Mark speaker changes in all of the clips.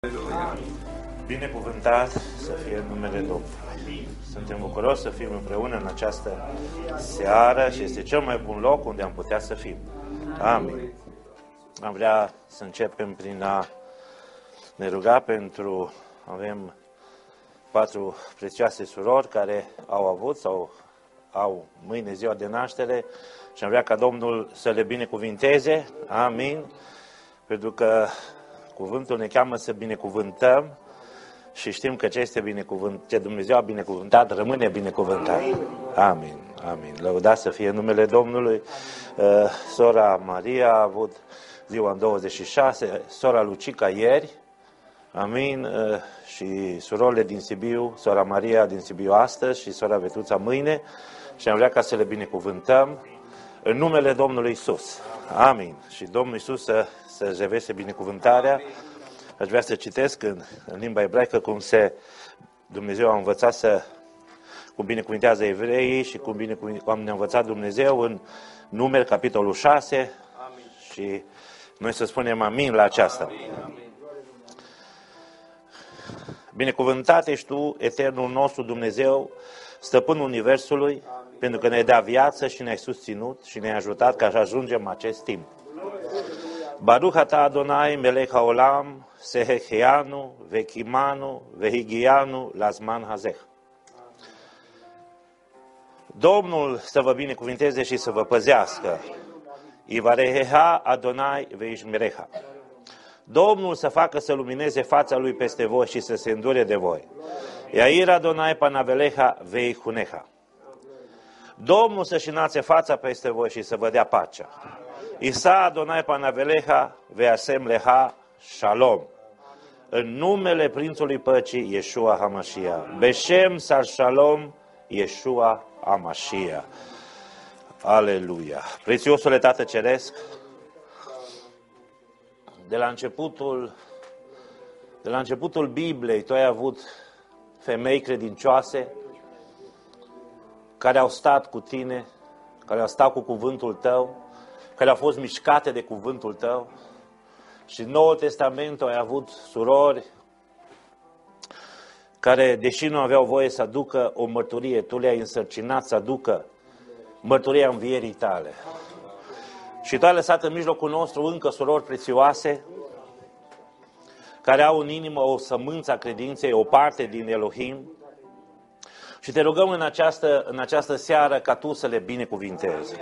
Speaker 1: Binecuvântat să fie numele Domnului. Suntem bucuroși să fim împreună în această seară și este cel mai bun loc unde am putea să fim. Amin. Am vrea să începem prin a ne ruga pentru... Avem 4 prețioase surori care au avut sau au mâine ziua de naștere și am vrea ca Domnul să le binecuvinteze. Amin. Pentru că cuvântul ne cheamă să binecuvântăm și știm că ce Dumnezeu a binecuvântat, rămâne binecuvântat. Amin. Amin. Lăudat să fie numele Domnului. Sora Maria a avut ziua în 26, sora Lucica ieri. Amin. Și surorile din Sibiu, sora Maria din Sibiu astăzi și sora Vetruța mâine. Și am vrea ca să le binecuvântăm în numele Domnului Iisus. Amin. Și Domnul Iisus să revese binecuvântarea. Aș vrea să citesc în limba ebraică Dumnezeu a învățat cum binecuvintează evreii și cum ne-a învățat Dumnezeu în Numeri, capitolul 6. Amin. Și noi să spunem amin la aceasta. Amin. Binecuvântat ești tu, eternul nostru Dumnezeu, stăpânul universului, amin, pentru că ne-ai dat viață și ne-ai susținut și ne-ai ajutat ca să ajungem acest timp. Baruch atah Adonai melech haolam, sehecheanu, vechimanu, vehigianu, lazman hazeh. Domnul să vă binecuvinteze și să vă păzească. Ivareheha Adonai veishmereha. Domnul să facă să lumineze fața lui peste voi și să se îndure de voi. Iair Adonai panaveleha veihuneha. Domnul să-și înalțe fața peste voi și să vă dea pacea. Isa Adonai panaveleha veasem leha shalom. În numele Prințului Păcii, Yeshua HaMashiach. Beshem sar shalom, Yeshua HaMashiach. Aleluia. Prețiosule Tată Ceresc, de la începutul Bibliei, tu ai avut femei credincioase care au stat cu tine, care au stat cu cuvântul tău, care au fost mișcate de cuvântul tău. Și în Noul Testament ai avut surori care, deși nu aveau voie să aducă o mărturie, tu le-ai însărcinat să aducă mărturia învierii tale. Și tu ai lăsat în mijlocul nostru încă surori prețioase care au în inimă o sămânță a credinței, o parte din Elohim. Și te rugăm în această seară ca tu să le binecuvintezi.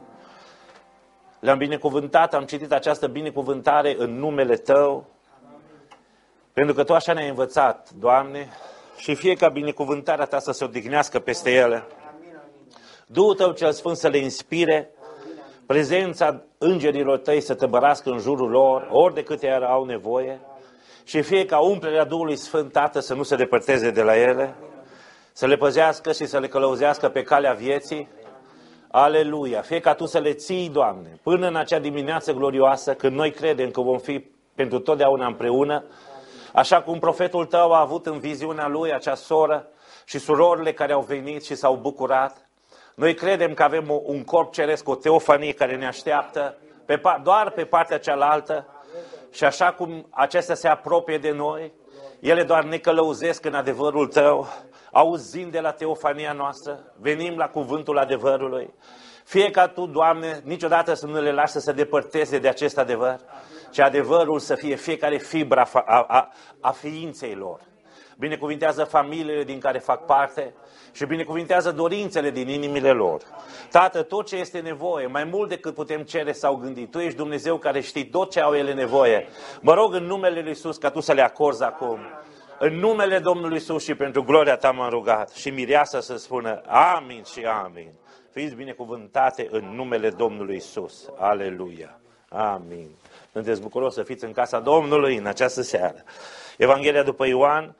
Speaker 1: Le-am binecuvântat, am citit această binecuvântare în numele Tău, pentru că Tu așa ne-ai învățat, Doamne, și fie ca binecuvântarea Ta să se odihnească peste ele. Duhul Tău cel Sfânt să le inspire, prezența îngerilor Tăi să tăbărască în jurul lor, ori de câte ori au nevoie, și fie ca umplerea Duhului Sfânt, Tată, să nu se depărteze de la ele, să le păzească și să le călăuzească pe calea vieții. Aleluia! Fie ca Tu să le ții, Doamne, până în acea dimineață glorioasă, când noi credem că vom fi pentru totdeauna împreună, așa cum profetul Tău a avut în viziunea lui acea soră și surorile care au venit și s-au bucurat. Noi credem că avem un corp ceresc, o teofanie care ne așteaptă doar pe partea cealaltă și așa cum acestea se apropie de noi, ele doar ne călăuzesc în adevărul Tău, auzind de la teofania noastră, venim la cuvântul adevărului. Fie ca Tu, Doamne, niciodată să nu le lași să se depărteze de acest adevăr, ci adevărul să fie fiecare fibră a ființei lor. Binecuvintează familiile din care fac parte și binecuvintează dorințele din inimile lor. Tată, tot ce este nevoie, mai mult decât putem cere sau gândi, Tu ești Dumnezeu care știi tot ce au ele nevoie. Mă rog în numele Lui Iisus ca Tu să le acorzi acum. În numele Domnului Iisus și pentru gloria Ta m-am rugat. Și mireasa să spună amin și amin. Fiți binecuvântate în numele Domnului Iisus. Aleluia. Amin. Sunteți bucuroși să fiți în casa Domnului în această seară. Evanghelia după Ioan.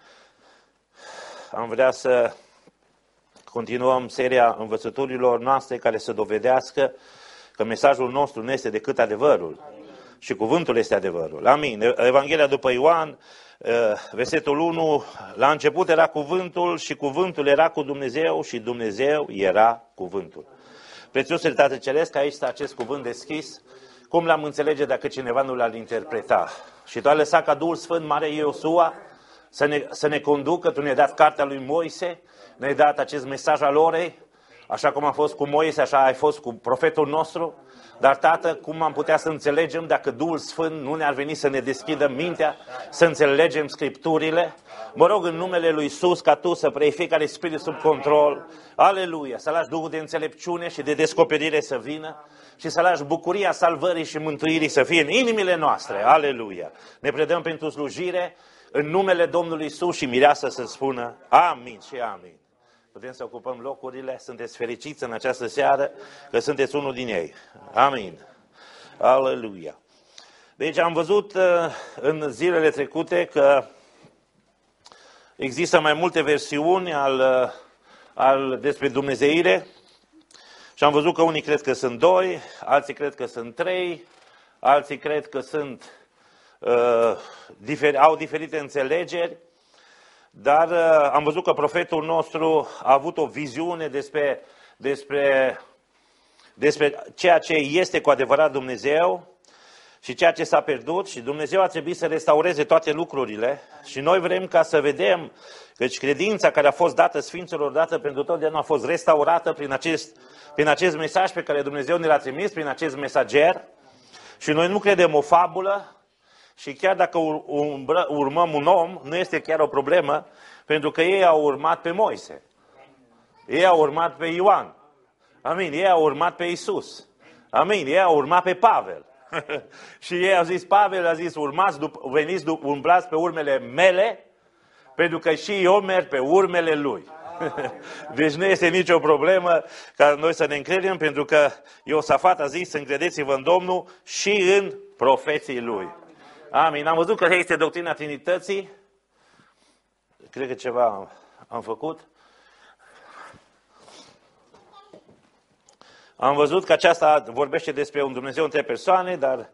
Speaker 1: Am vrea să continuăm seria învățăturilor noastre care să dovedească că mesajul nostru nu este decât adevărul. Și cuvântul este adevărul. Amin. Evanghelia după Ioan, versetul 1, la început era cuvântul și cuvântul era cu Dumnezeu și Dumnezeu era cuvântul. Prețiosul Tată Ceresc, aici este acest cuvânt deschis, cum l-am înțelege dacă cineva nu l-ar interpreta? Și Tu ai lăsat ca Duhul Sfânt, Mare Iosua, să ne conducă. Tu ne-ai dat cartea lui Moise, ne-ai dat acest mesaj al orei, așa cum a fost cu Moise, așa ai fost cu profetul nostru. Dar, Tată, cum am putea să înțelegem dacă Duhul Sfânt nu ne-ar veni să ne deschidă mintea, să înțelegem Scripturile? Mă rog în numele lui Iisus ca Tu să preiei fiecare spirit sub control. Aleluia! Să lași Duhul de înțelepciune și de descoperire să vină și să lași bucuria salvării și mântuirii să fie în inimile noastre. Aleluia! Ne predăm pentru slujire în numele Domnului Iisus și mireasa să spună amin și amin. Putem să ocupăm locurile, sunteți fericiți în această seară că sunteți unul din ei. Amin. Aleluia. Deci am văzut în zilele trecute că există mai multe versiuni despre dumnezeire și am văzut că unii cred că sunt 2, alții cred că sunt 3, alții cred că au diferite înțelegeri. Dar am văzut că profetul nostru a avut o viziune despre ceea ce este cu adevărat Dumnezeu și ceea ce s-a pierdut și Dumnezeu a trebuit să restaureze toate lucrurile și noi vrem ca să vedem că credința care a fost dată Sfinților, dată pentru totdeauna, a fost restaurată prin acest mesaj pe care Dumnezeu ne l-a trimis, prin acest mesager și noi nu credem o fabulă. Și chiar dacă urmăm un om, nu este chiar o problemă, pentru că ei au urmat pe Moise. Ei au urmat pe Ioan. Amin. Ei au urmat pe Iisus. Amin. Ei au urmat pe Pavel. Și ei au zis, Pavel a zis, veniți, umblați pe urmele mele, pentru că și eu merg pe urmele lui. Deci nu este nicio problemă ca noi să ne încredem, pentru că Iosafat a zis, încredeți-vă în Domnul și în profeții lui. Amin. Am văzut că este doctrina Trinității. Cred că ceva am făcut. Am văzut că aceasta vorbește despre un Dumnezeu în 3 persoane, dar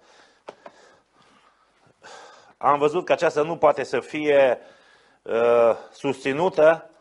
Speaker 1: am văzut că aceasta nu poate să fie susținută.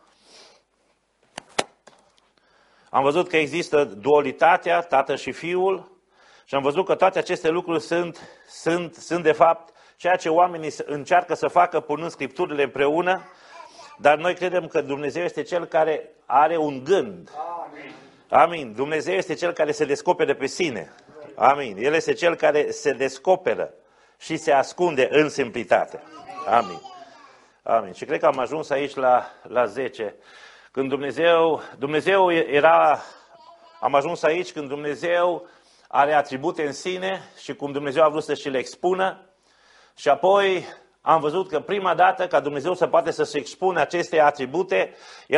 Speaker 1: Am văzut că există dualitatea, Tatăl și Fiul, și am văzut că toate aceste lucruri sunt de fapt ceea ce oamenii încearcă să facă punând Scripturile împreună, dar noi credem că Dumnezeu este Cel care are un gând. Amin. Dumnezeu este Cel care se descoperă pe sine. Amin. El este Cel care se descoperă și se ascunde în simplitate. Amin. Amin. Și cred că am ajuns aici la 10. Când Dumnezeu era, am ajuns aici când Dumnezeu are atribute în sine și cum Dumnezeu a vrut să și le expună. Și apoi am văzut că prima dată ca Dumnezeu să poate să se expună aceste atribute,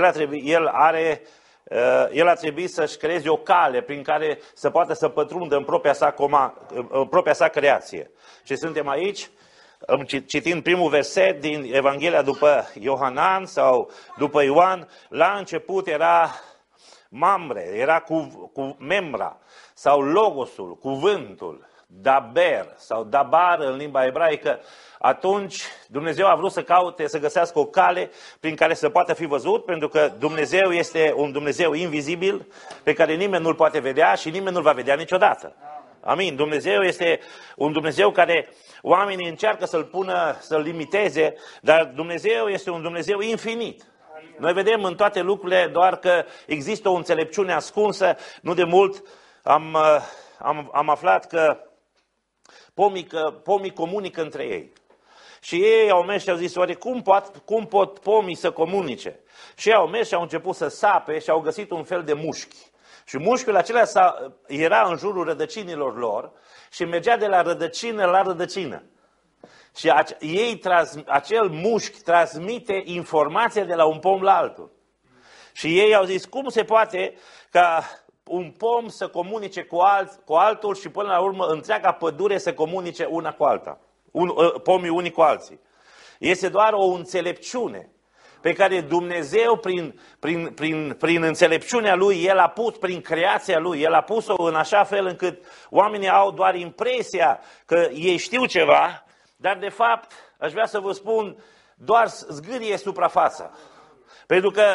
Speaker 1: El a trebuit să-și creeze o cale prin care să poată să pătrundă în propria sa creație. Și suntem aici, citind primul verset din Evanghelia după Iohanan sau după Ioan, la început era Mamre, era cu Memra sau Logosul, cuvântul, Daber sau Dabar în limba ebraică. Atunci Dumnezeu a vrut să caute, să găsească o cale prin care să poată fi văzut, pentru că Dumnezeu este un Dumnezeu invizibil pe care nimeni nu-L poate vedea și nimeni nu-L va vedea niciodată. Amin. Dumnezeu este un Dumnezeu care oamenii încearcă să-L limiteze, dar Dumnezeu este un Dumnezeu infinit. Noi vedem în toate lucrurile doar că există o înțelepciune ascunsă. Nu de mult am aflat că pomii comunică între ei. Și ei au mers și au zis, oare cum pot pomii să comunice? Și ei au mers și au început să sape și au găsit un fel de mușchi. Și mușchiul acela era în jurul rădăcinilor lor și mergea de la rădăcină la rădăcină. Și acel mușchi transmite informația de la un pom la altul. Și ei au zis, cum se poate ca un pom să comunice cu altul și până la urmă întreaga pădure să comunice una cu alta. Pomii unii cu alții. Este doar o înțelepciune pe care Dumnezeu prin înțelepciunea Lui, El a pus prin creația Lui, El a pus-o în așa fel încât oamenii au doar impresia că ei știu ceva, dar de fapt, aș vrea să vă spun, doar zgârie suprafața. Pentru că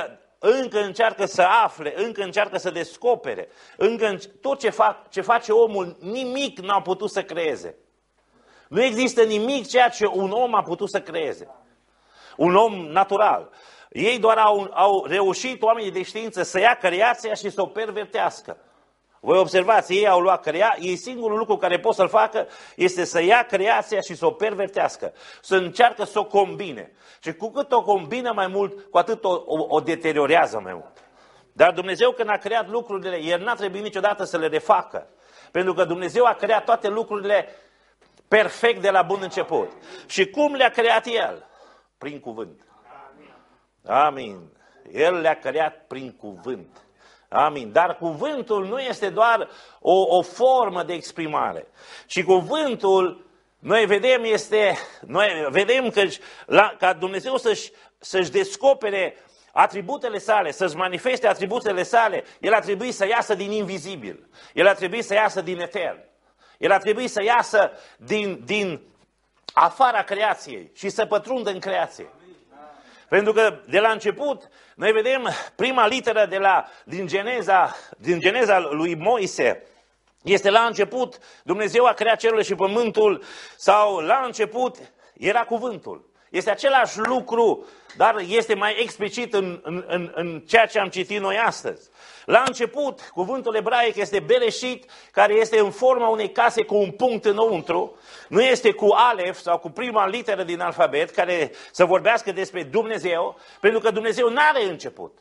Speaker 1: încă încearcă să afle, încă încearcă să descopere, tot ce face omul, nimic n-a putut să creeze. Nu există nimic ceea ce un om a putut să creeze. Un om natural. Ei doar au reușit, oamenii de știință, să ia creația și să o pervertească. Voi observați, ei au luat ei singurul lucru care pot să-l facă este să ia creația și să o pervertească. Să încearcă să o combine. Și cu cât o combină mai mult, cu atât o deteriorează mai mult. Dar Dumnezeu când a creat lucrurile, El n-a trebuit niciodată să le refacă. Pentru că Dumnezeu a creat toate lucrurile perfect de la bun început. Și cum le-a creat El? Prin cuvânt. Amin. El le-a creat prin cuvânt. Amin. Dar cuvântul nu este doar o formă de exprimare. Și cuvântul, noi vedem că ca Dumnezeu să-și descopere atributele sale, să-și manifeste atributele sale, El a trebuit să iasă din invizibil. El a trebuit să iasă din etern. El a trebuit să iasă din afara creației și să pătrundă în creație. Pentru că de la început, noi vedem prima literă din Geneza lui Moise, este la început, Dumnezeu a creat cerul și pământul, sau la început era cuvântul. Este același lucru, dar este mai explicit în ceea ce am citit noi astăzi. La început, cuvântul ebraic este Bereshit, care este în forma unei case cu un punct înăuntru. Nu este cu alef sau cu prima literă din alfabet care să vorbească despre Dumnezeu, pentru că Dumnezeu n-are început.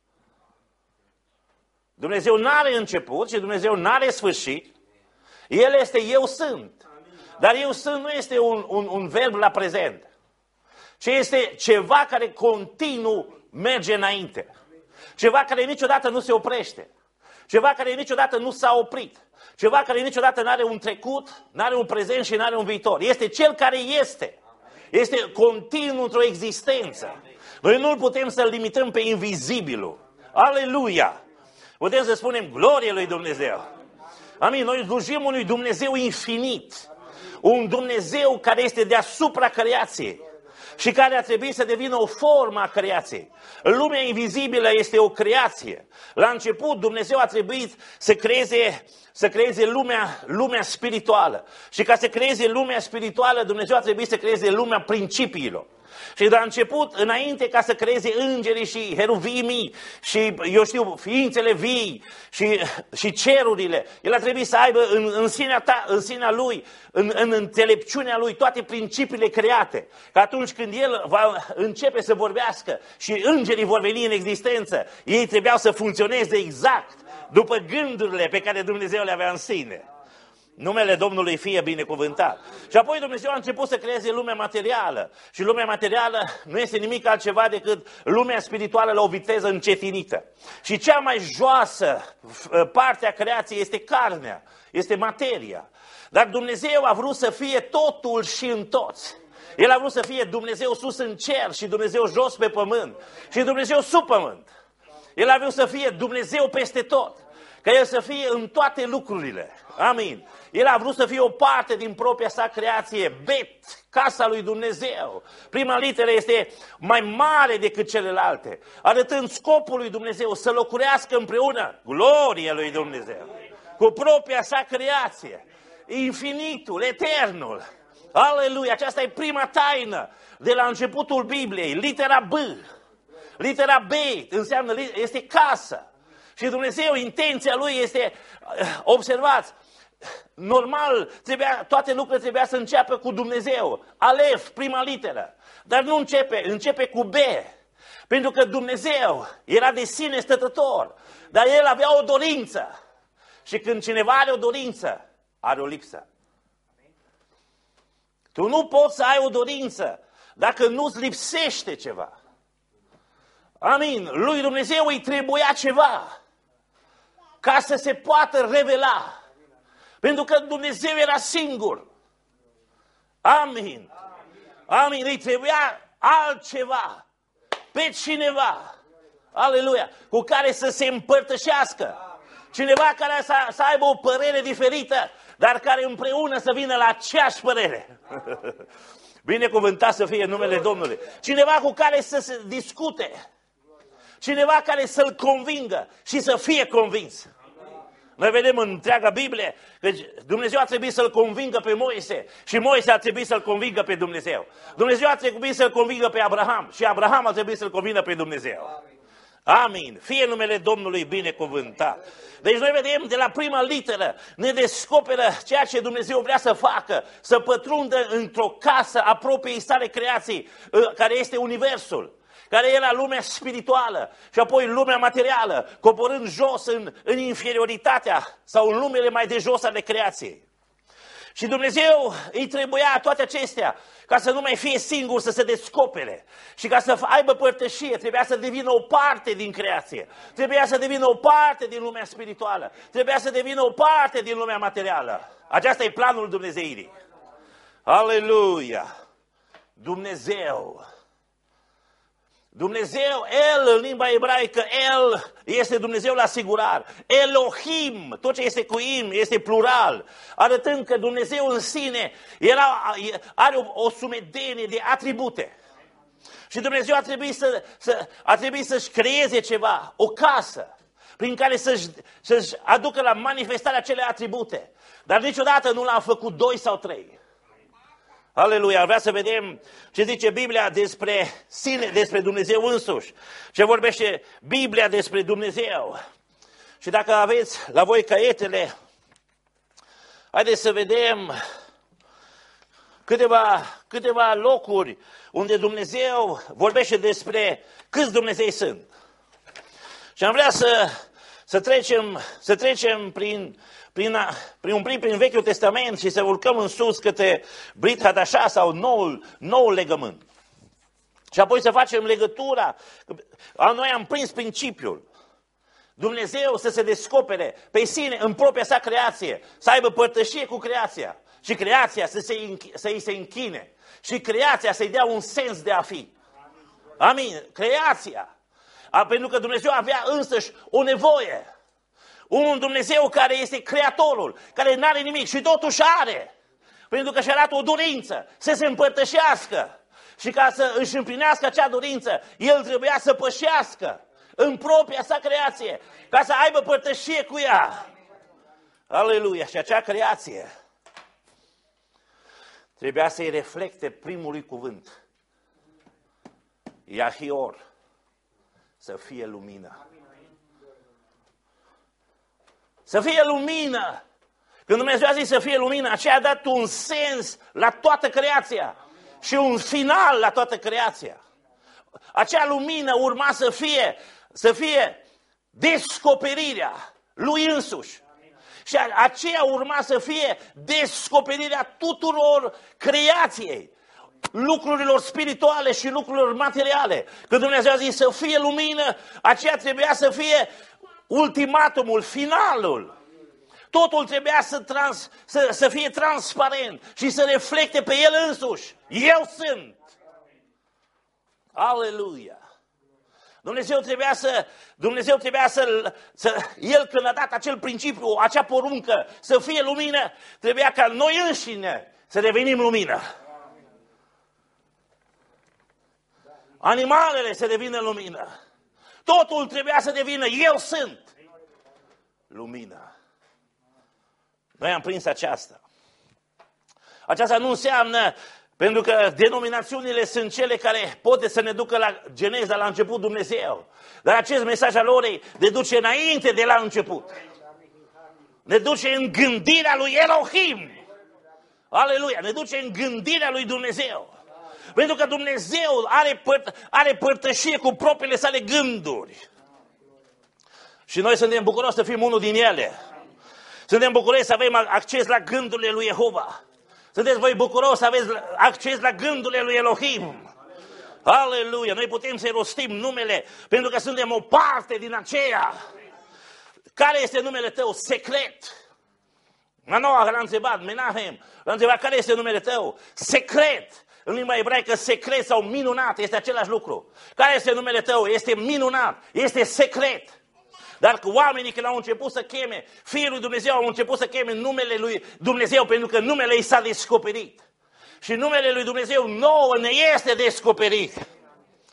Speaker 1: Dumnezeu n-are început și Dumnezeu n-are sfârșit. El este eu sunt. Dar eu sunt nu este un verb la prezent, ci este ceva care continuu merge înainte. Ceva care niciodată nu se oprește. Ceva care niciodată nu s-a oprit. Ceva care niciodată nu are un trecut, nu are un prezent și nu are un viitor. Este Cel care este. Este continuu într-o existență. Noi nu putem să-L limităm pe invizibilul. Aleluia! Putem să spunem glorie lui Dumnezeu. Amin. Noi slujim unui Dumnezeu infinit. Un Dumnezeu care este deasupra creației. Și care a trebuit să devină o formă a creației. Lumea invizibilă este o creație. La început Dumnezeu a trebuit să creeze lumea spirituală. Și ca să creeze lumea spirituală, Dumnezeu a trebuit să creeze lumea principiilor. Și de la început, înainte ca să creeze îngerii și heruvimii și, ființele vii și cerurile, El a trebuit să aibă în sinea Lui, în înțelepciunea Lui, toate principiile create. Că atunci când El va începe să vorbească și îngerii vor veni în existență, ei trebuiau să funcționeze exact după gândurile pe care Dumnezeu le avea în sine. Numele Domnului fie binecuvântat. Și apoi Dumnezeu a început să creeze lumea materială. Și lumea materială nu este nimic altceva decât lumea spirituală la o viteză încetinită. Și cea mai joasă parte a creației este carnea, este materia. Dar Dumnezeu a vrut să fie totul și în toți. El a vrut să fie Dumnezeu sus în cer și Dumnezeu jos pe pământ. Și Dumnezeu sub pământ. El a vrut să fie Dumnezeu peste tot. Ca El să fie în toate lucrurile. Amin. El a vrut să fie o parte din propria sa creație. Bet, casa lui Dumnezeu. Prima literă este mai mare decât celelalte. Arătând scopul lui Dumnezeu să locuiască împreună. Gloria lui Dumnezeu. Cu propria sa creație. Infinitul, eternul. Aleluia. Aceasta e prima taină de la începutul Bibliei. Litera B. Litera B înseamnă, este casă. Și Dumnezeu, intenția Lui este, observați, normal, toate lucrurile trebuia să înceapă cu Dumnezeu. Alef, prima literă. Dar nu începe cu B. Pentru că Dumnezeu era de sine stătător. Dar El avea o dorință. Și când cineva are o dorință, are o lipsă. Tu nu poți să ai o dorință dacă nu-ți lipsește ceva. Amin. Lui Dumnezeu îi trebuia ceva ca să se poată revela. Pentru că Dumnezeu era singur. Amin. Amin. Îi trebuia altceva, pe cineva, aleluia, cu care să se împărtășească. Cineva care să aibă o părere diferită, dar care împreună să vină la aceeași părere. Binecuvântat să fie numele Domnului. Cineva cu care să se discute. Cineva care să-l convingă și să fie convins. Noi vedem în întreaga Biblie că Dumnezeu a trebuit să-l convingă pe Moise și Moise a trebuit să-l convingă pe Dumnezeu. Dumnezeu a trebuit să-l convingă pe Abraham și Abraham a trebuit să-l convingă pe Dumnezeu. Amin. Fie numele Domnului binecuvântat. Deci noi vedem de la prima literă, ne descoperă ceea ce Dumnezeu vrea să facă, să pătrundă într-o casă a propriei sale creații, care este Universul, care era lumea spirituală și apoi lumea materială, coborând jos în inferioritatea sau în lumele mai de jos ale creației. Și Dumnezeu îi trebuia toate acestea ca să nu mai fie singur, să se descopere. Și ca să aibă părtășie, trebuia să devină o parte din creație. Trebuia să devină o parte din lumea spirituală. Trebuia să devină o parte din lumea materială. Aceasta e planul Dumnezeirii. Aleluia! Dumnezeu, El, în limba ebraică, El este Dumnezeu la singular. Elohim, tot ce este cu im, este plural, arătând că Dumnezeu în sine are o sumedenie de atribute. Și Dumnezeu a trebuit să-și creeze ceva, o casă, prin care să-și aducă la manifestarea acele atribute. Dar niciodată nu l-a făcut 2 sau 3. Aleluia! Vreau să vedem ce zice Biblia despre sine, despre Dumnezeu însuși. Ce vorbește Biblia despre Dumnezeu. Și dacă aveți la voi caietele, haideți să vedem câteva locuri unde Dumnezeu vorbește despre câți Dumnezei sunt. Și am vrea să trecem prin Vechiul Testament și să urcăm în sus către Brit Hadashah sau noul legământ. Și apoi să facem legătura. Noi am prins principiul. Dumnezeu să se descopere pe sine în propria sa creație, să aibă părtășie cu creația și creația să îi se închine și creația să-i dea un sens de a fi. Amin. Creația. Pentru că Dumnezeu avea însăși o nevoie. Un Dumnezeu care este creatorul, care nu are nimic și totuși are. Pentru că și arată o dorință să se împărtășească. Și ca să își împlinească acea dorință, El trebuia să pășească în propria sa creație, ca să aibă părtășie cu ea. Aleluia! Și acea creație trebuia să-i reflecte primului cuvânt. Yahior, să fie lumină. Să fie lumină. Când Dumnezeu a zis să fie lumină, aceea a dat un sens la toată creația și un final la toată creația. Acea lumină urma să fie descoperirea lui însuși. Și aceea urma să fie descoperirea tuturor creației, lucrurilor spirituale și lucrurilor materiale. Când Dumnezeu a zis să fie lumină, aceea trebuia să fie ultimatumul, finalul. Totul trebuia să fie transparent și să reflecte pe El însuși. Eu sunt. Aleluia! Dumnezeu trebuia El când a dat acel principiu, acea poruncă, să fie lumină, trebuia ca noi înșine să devenim lumină. Animalele să devină lumină. Totul trebuia să devină, eu sunt lumină. Noi am prins aceasta. Aceasta nu înseamnă, pentru că denominațiunile sunt cele care pot să ne ducă la Geneza, la început Dumnezeu. Dar acest mesaj al orei ne duce înainte de la început. Ne duce în gândirea lui Elohim. Aleluia! Ne duce în gândirea lui Dumnezeu. Pentru că Dumnezeu are părtășie cu propriile sale gânduri. Și noi suntem bucuroși să fim unul din ele. Suntem bucuroși să avem acces la gândurile lui Jehova. Sunteți voi bucuroși să aveți acces la gândurile lui Elohim. Aleluia! Noi putem să-i rostim numele pentru că suntem o parte din aceea. Care este numele tău? Secret. Manoah l-a întrebat, Menahem, l-a întrebat care este numele tău? Secret. În limba ebraică, secret sau minunat este același lucru. Care este numele tău? Este minunat, este secret. Dar oamenii când au început să cheme Fiul lui Dumnezeu, au început să cheme numele lui Dumnezeu pentru că numele i s-a descoperit. Și numele lui Dumnezeu nouă ne este descoperit.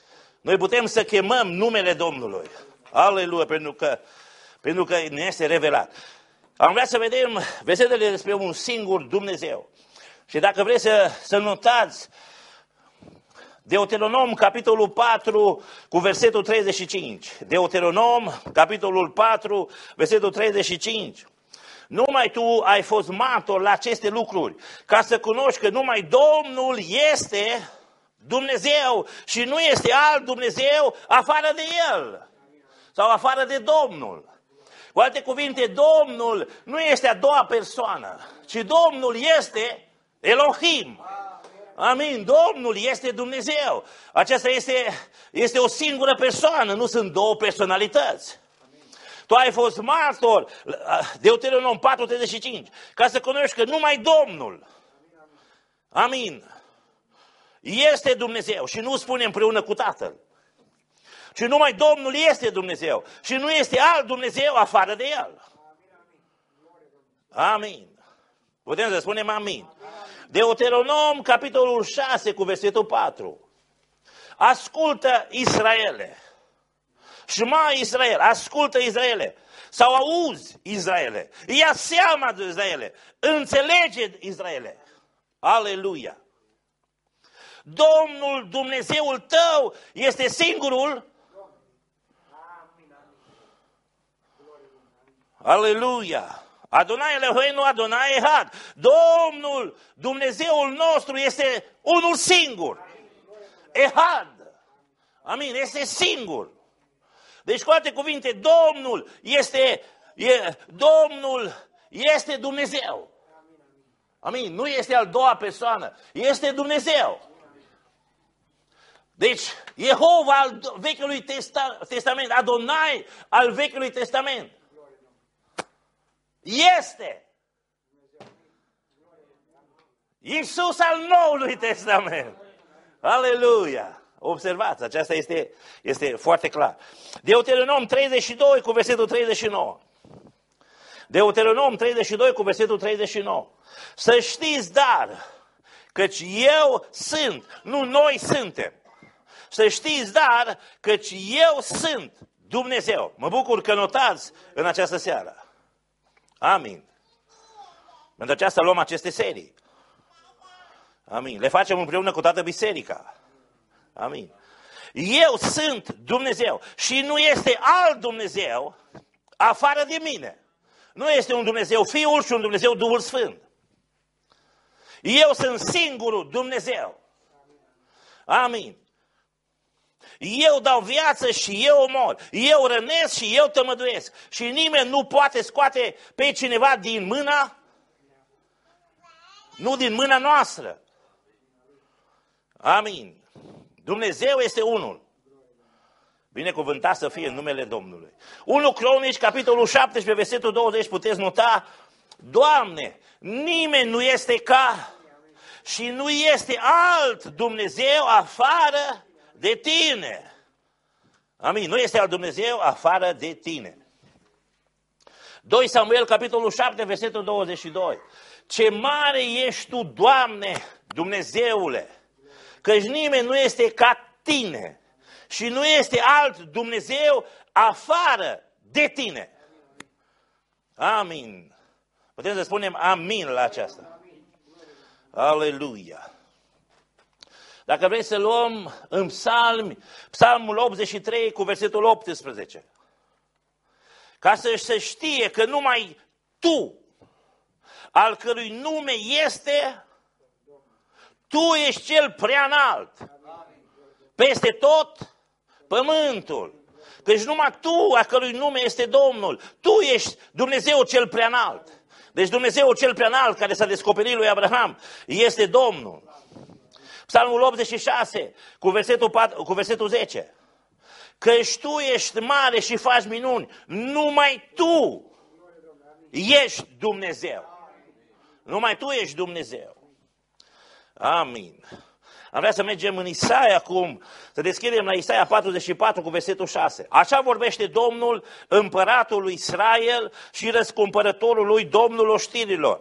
Speaker 1: Noi putem să chemăm numele Domnului. Aleluia, pentru că ne este revelat. Am vrea să vedem versetele despre un singur Dumnezeu. Și dacă vreți să notați, Deuteronom, capitolul 4, cu versetul 35. Deuteronom, capitolul 4, versetul 35. Numai tu ai fost martor la aceste lucruri, ca să cunoști că numai Domnul este Dumnezeu și nu este alt Dumnezeu afară de El sau afară de Domnul. Cu alte cuvinte, Domnul nu este a doua persoană, ci Domnul este Elohim. Amin. Domnul este Dumnezeu. Aceasta este o singură persoană, nu sunt două personalități. Tu ai fost martor, Deuteronom 4:35, ca să cunoști că numai Domnul, amin, este Dumnezeu și nu spune împreună cu Tatăl. Și numai Domnul este Dumnezeu și nu este alt Dumnezeu afară de El. Amin. Putem să spunem amin. Deuteronom, capitolul 6, cu versetul 4. Ascultă, Israele. Shema Israel, ascultă, Israele. Sau auzi, Israele. Ia seama de Israele. Înțelege, Israele. Aleluia. Domnul Dumnezeul tău este singurul. Aleluia. Adonai Eloheinu, Adonai Ehad. Domnul Dumnezeul nostru este unul singur. Ehad. Amin. Este singur. Deci, cu alte cuvinte, Domnul este Dumnezeu. Amin. Nu este al doua persoană. Este Dumnezeu. Deci, Jehova al Vechiului Testament, Adonai al Vechiului Testament, este Iisus al Noului Testament. Aleluia! Observați, aceasta este foarte clar. Deuteronom 32 cu versetul 39. Deuteronom 32 cu versetul 39. Să știți, dar, căci eu sunt, nu noi suntem. Să știți, dar, căci eu sunt Dumnezeu. Mă bucur că notați în această seară. Amin. Pentru aceasta luăm aceste serii. Amin. Le facem împreună cu toată biserica. Amin. Eu sunt Dumnezeu și nu este alt Dumnezeu afară de mine. Nu este un Dumnezeu Fiul și un Dumnezeu Duhul Sfânt. Eu sunt singurul Dumnezeu. Amin. Eu dau viață și eu omor. Eu rănesc și eu tămăduiesc. Și nimeni nu poate scoate pe cineva din mâna, nu din mâna noastră. Amin. Dumnezeu este unul. Binecuvântat să fie în numele Domnului. 1 Cronici, capitolul 17, versetul 20, puteți nota: Doamne, nimeni nu este ca și nu este alt Dumnezeu afară de Tine. Amin. Nu este alt Dumnezeu afară de Tine. 2 Samuel, capitolul 7, versetul 22. Ce mare ești Tu, Doamne, Dumnezeule, căci nimeni nu este ca Tine și nu este alt Dumnezeu afară de Tine. Amin. Putem să spunem amin la aceasta. Aleluia. Dacă vrei să luăm în Psalmul 83 cu versetul 18. Ca să se știe că numai Tu, al cărui nume este, Tu ești cel prea înalt, peste tot pământul. Deci numai Tu, a cărui nume este Domnul, Tu ești Dumnezeu cel prea înalt. Deci Dumnezeu cel prea înalt care s-a descoperit lui Abraham este Domnul. Psalmul 86 cu versetul 10. Căci Tu ești mare și faci minuni, numai Tu ești Dumnezeu. Numai Tu ești Dumnezeu. Amin. Am vrea să mergem în Isaia acum, să deschidem la Isaia 44 cu versetul 6. Așa vorbește Domnul, împăratul lui Israel și răscumpărătorul lui, Domnul oștirilor.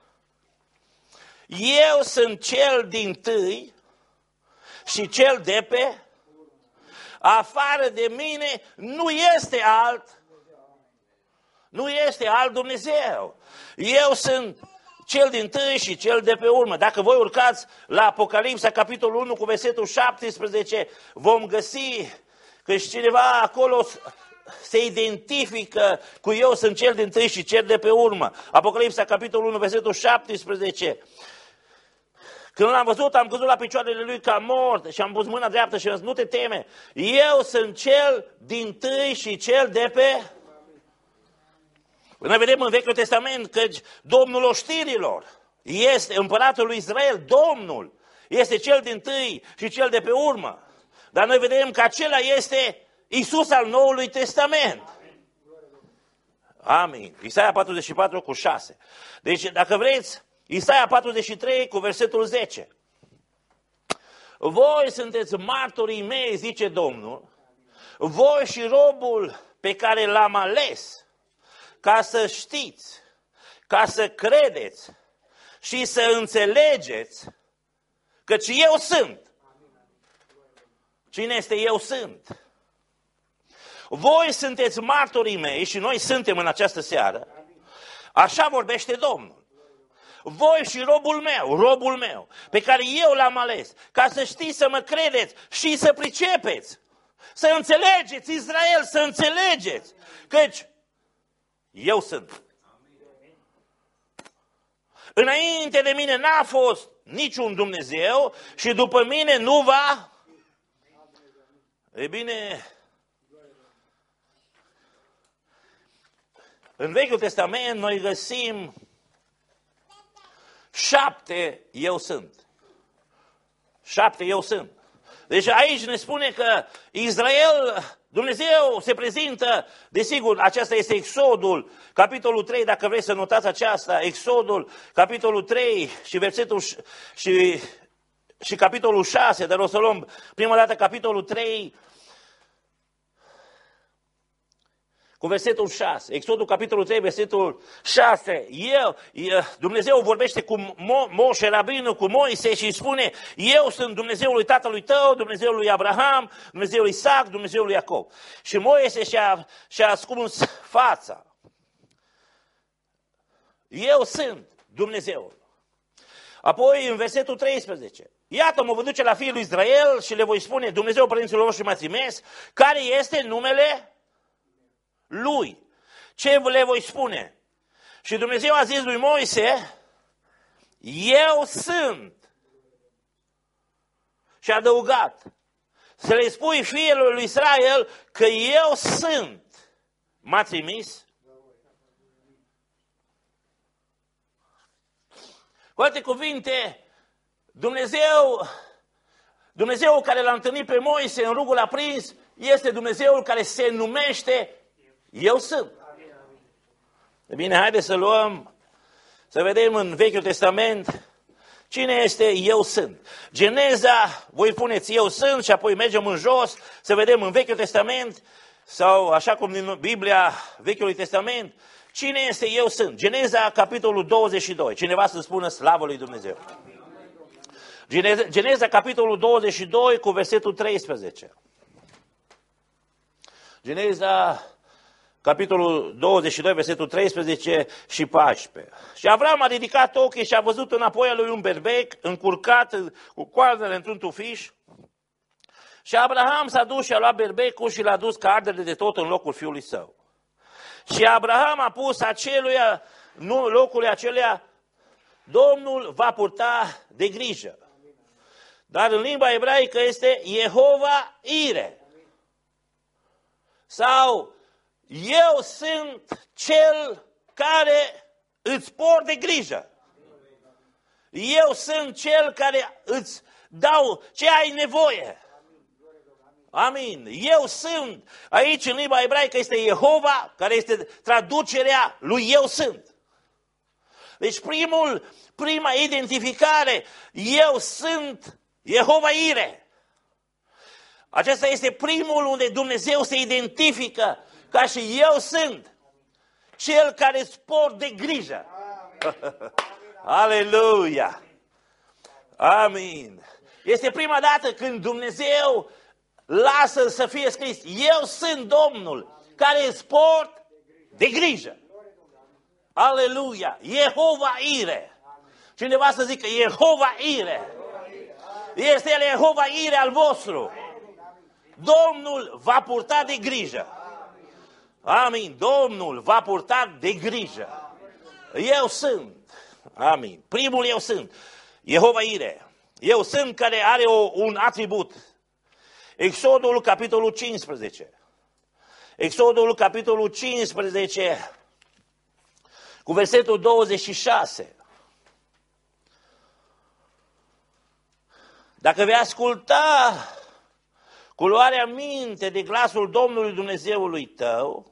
Speaker 1: Eu sunt cel dintâi și cel de pe afară de mine nu este alt. Nu este alt Dumnezeu. Eu sunt cel dintâi și cel de pe urmă. Dacă voi urcați la Apocalipsa, capitolul 1, cu versetul 17, vom găsi că cineva acolo se identifică cu eu sunt cel dintâi și cel de pe urmă. Apocalipsa, capitolul 1, versetul 17. Când l-am văzut, am căzut la picioarele lui ca mort și am pus mâna dreaptă și am zis, nu te teme, eu sunt cel dintâi și cel de pe... Noi vedem în Vechiul Testament că Domnul oștirilor este împăratul lui Israel, Domnul este cel dintâi și cel de pe urmă. Dar noi vedem că acela este Iisus al Noului Testament. Amin. Isaia 44 cu 6. Deci, dacă vreți, Isaia 43 cu versetul 10. Voi sunteți martorii mei, zice Domnul, voi și robul pe care l-am ales, ca să știți, ca să credeți și să înțelegeți căci eu sunt. Cine este eu sunt? Voi sunteți martorii mei și noi suntem în această seară. Așa vorbește Domnul. Voi și robul meu, pe care eu l-am ales, ca să știți, să mă credeți și să pricepeți, să înțelegeți, Israel, să înțelegeți, căci eu sunt. Înainte de mine n-a fost niciun Dumnezeu și după mine nu va. E bine, în Vechiul Testament noi găsim 7 eu sunt. 7 eu sunt. Deci aici ne spune că Israel, Dumnezeu se prezintă, desigur, aceasta este Exodul, capitolul 3, dacă vreți să notați aceasta, Exodul, capitolul 3 și versetul și capitolul 6, dar o să luăm prima dată capitolul 3 cu versetul 6, Exodul capitolul 3, versetul 6, Dumnezeu vorbește cu Moșe Rabinu, cu Moise și îi spune, eu sunt Dumnezeul lui tatălui tău, Dumnezeul lui Abraham, Dumnezeul lui Isaac, Dumnezeul lui Iacov. Și Moise și-a ascuns fața. Eu sunt Dumnezeul. Apoi în versetul 13, iată mă voi duce la fiii lui Israel și le voi spune, Dumnezeu părinților voștri mă trimis, care este numele lui. Ce le voi spune? Și Dumnezeu a zis lui Moise, eu sunt. Și a adăugat, să le spui fiilor lui Israel că eu sunt. M-a trimis. Cu alte cuvinte, Dumnezeu care l-a întâlnit pe Moise în rugul aprins, este Dumnezeul care se numește eu sunt. E bine, haideți să vedem în Vechiul Testament cine este eu sunt. Geneza, voi puneți eu sunt și apoi mergem în jos să vedem în Vechiul Testament sau așa cum din Biblia Vechiului Testament, cine este eu sunt. Geneza, capitolul 22. Cineva să spună slavă lui Dumnezeu. Geneza, capitolul 22 cu versetul 13. Geneza, capitolul 22, versetul 13 și 14. Și Avram a ridicat ochii și a văzut înapoi a lui un berbec încurcat cu coarnele într-un tufiș. Și Abraham s-a dus și a luat berbecul și l-a dus ca ardere de tot în locul fiului său. Și Abraham a pus locului acelea, Domnul va purta de grijă. Dar în limba ebraică este Jehova Ire. Sau eu sunt cel care îți port de grijă. Eu sunt cel care îți dau ce ai nevoie. Amin. Eu sunt. Aici în limba ebraică este Jehova, care este traducerea lui eu sunt. Deci prima identificare, eu sunt Jehova Ire. Acesta este primul unde Dumnezeu se identifică ca și eu sunt cel care îți port de grijă. Aleluia! Amin! Este prima dată când Dumnezeu lasă să fie scris, eu sunt Domnul care îți port de grijă. Aleluia! Jehova Ire. Cineva să zică Jehova Ire. Este El Jehova Ire al vostru. Domnul va purta de grijă. Amin. Domnul va purta de grijă. Eu sunt. Amin. Primul eu sunt. Jehova Ire. Eu sunt care are un atribut. Exodul, capitolul 15. Exodul, capitolul 15, cu versetul 26. Dacă vei asculta cu luarea minte de glasul Domnului Dumnezeului tău,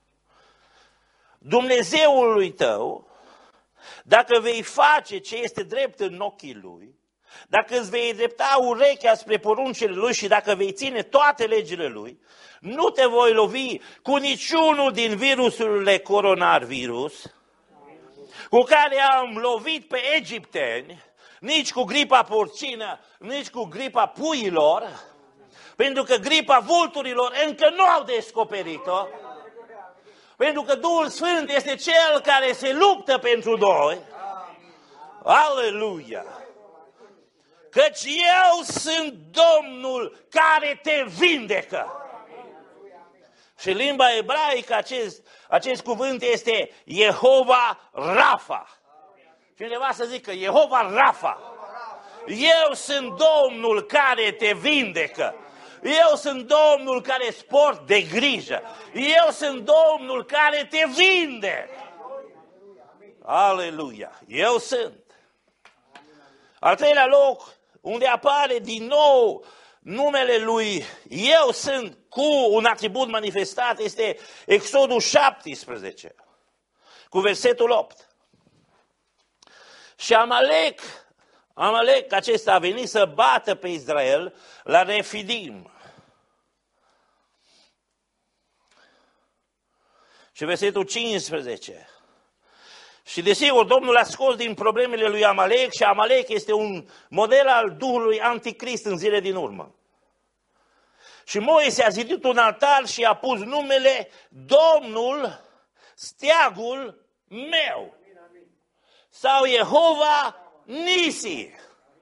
Speaker 1: Dumnezeului tău, dacă vei face ce este drept în ochii Lui, dacă îți vei drepta urechea spre poruncile Lui și dacă vei ține toate legile Lui, nu te voi lovi cu niciunul din virusurile coronavirus, cu care am lovit pe egipteni, nici cu gripa porcină, nici cu gripa puiilor, pentru că gripa vulturilor încă nu au descoperit-o, pentru că Duhul Sfânt este Cel care se luptă pentru noi. Aleluia! Căci eu sunt Domnul care te vindecă. Și în limba ebraică acest cuvânt este Jehova Rafa. Cineva să zică Jehova Rafa. Eu sunt Domnul care te vindecă. Eu sunt Domnul care îți port de grijă. Eu sunt Domnul care te vinde. Aleluia. Eu sunt. Al treilea loc unde apare din nou numele lui Eu sunt cu un atribut manifestat este Exodul 17 cu versetul 8. Și Amalek acesta a venit să bată pe Israel la Refidim. Și versetul 15. Și desigur, Domnul a scos din problemele lui Amalek și Amalek este un model al Duhului Anticrist în zile din urmă. Și Moise a zidit un altar și a pus numele Domnul, steagul meu. Sau Jehova Nisi.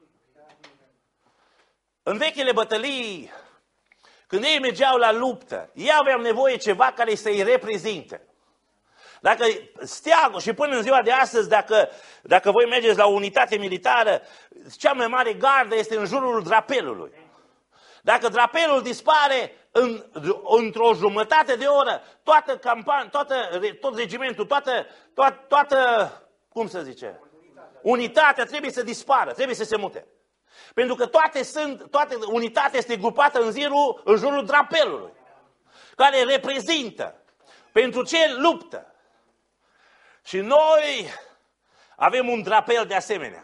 Speaker 1: În vechile bătălii, când ei mergeau la luptă, ei aveau nevoie ceva care să-i reprezinte. Dacă steagul, și până în ziua de astăzi, dacă voi mergeți la o unitate militară, cea mai mare gardă este în jurul drapelului. Dacă drapelul dispare într-o jumătate de oră, toată campania, tot regimentul, toată, cum să zice, unitatea trebuie să dispară, trebuie să se mute. Pentru că toată unitatea este grupată în jurul drapelului, care reprezintă pentru ce luptă. Și noi avem un drapel de asemenea.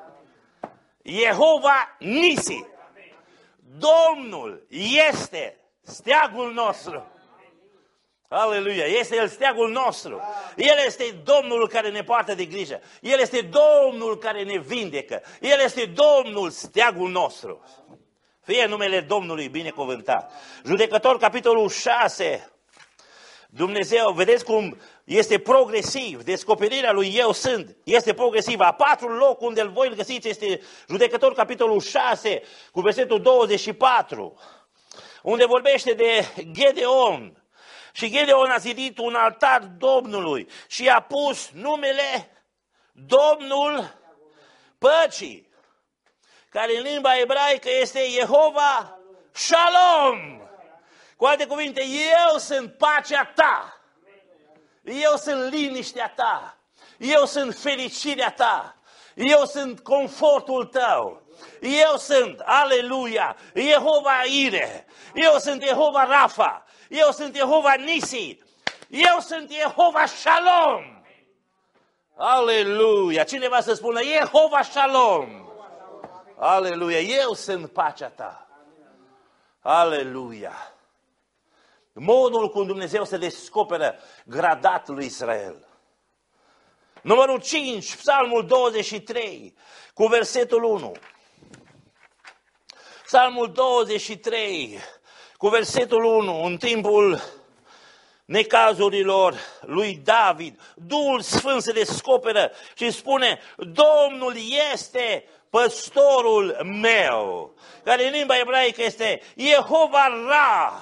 Speaker 1: Jehova Nisi. Domnul este steagul nostru. Aleluia! Este El steagul nostru. El este Domnul care ne poartă de grijă. El este Domnul care ne vindecă. El este Domnul steagul nostru. Fie numele Domnului binecuvântat. Judecător, capitolul 6. Dumnezeu, vedeți cum este progresiv. Descoperirea lui Eu sunt este progresivă. A patrul loc unde îl voi găsiți este Judecător, capitolul 6, cu versetul 24, unde vorbește de Gedeon. Și Gedeon a zidit un altar Domnului și a pus numele Domnul Păcii, care în limba ebraică este Jehova Shalom. Cu alte cuvinte, eu sunt pacea ta, eu sunt liniștea ta, eu sunt fericirea ta, eu sunt confortul tău, eu sunt, aleluia, Jehova Ire, eu sunt Jehova Rafa, eu sunt Jehova Nisi, eu sunt Jehova Shalom. Aleluia! Cineva să spună Jehova Shalom. Aleluia! Eu sunt pacea ta. Aleluia! Modul cum Dumnezeu se descoperă gradat lui Israel. Numărul 5, Psalmul 23, cu versetul 1. Psalmul 23, cu versetul 1, în timpul necazurilor lui David, Duhul Sfânt se descoperă și spune, Domnul este păstorul meu, care în limba ebraică este Jehova Ra.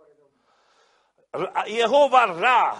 Speaker 1: Jehova Ra,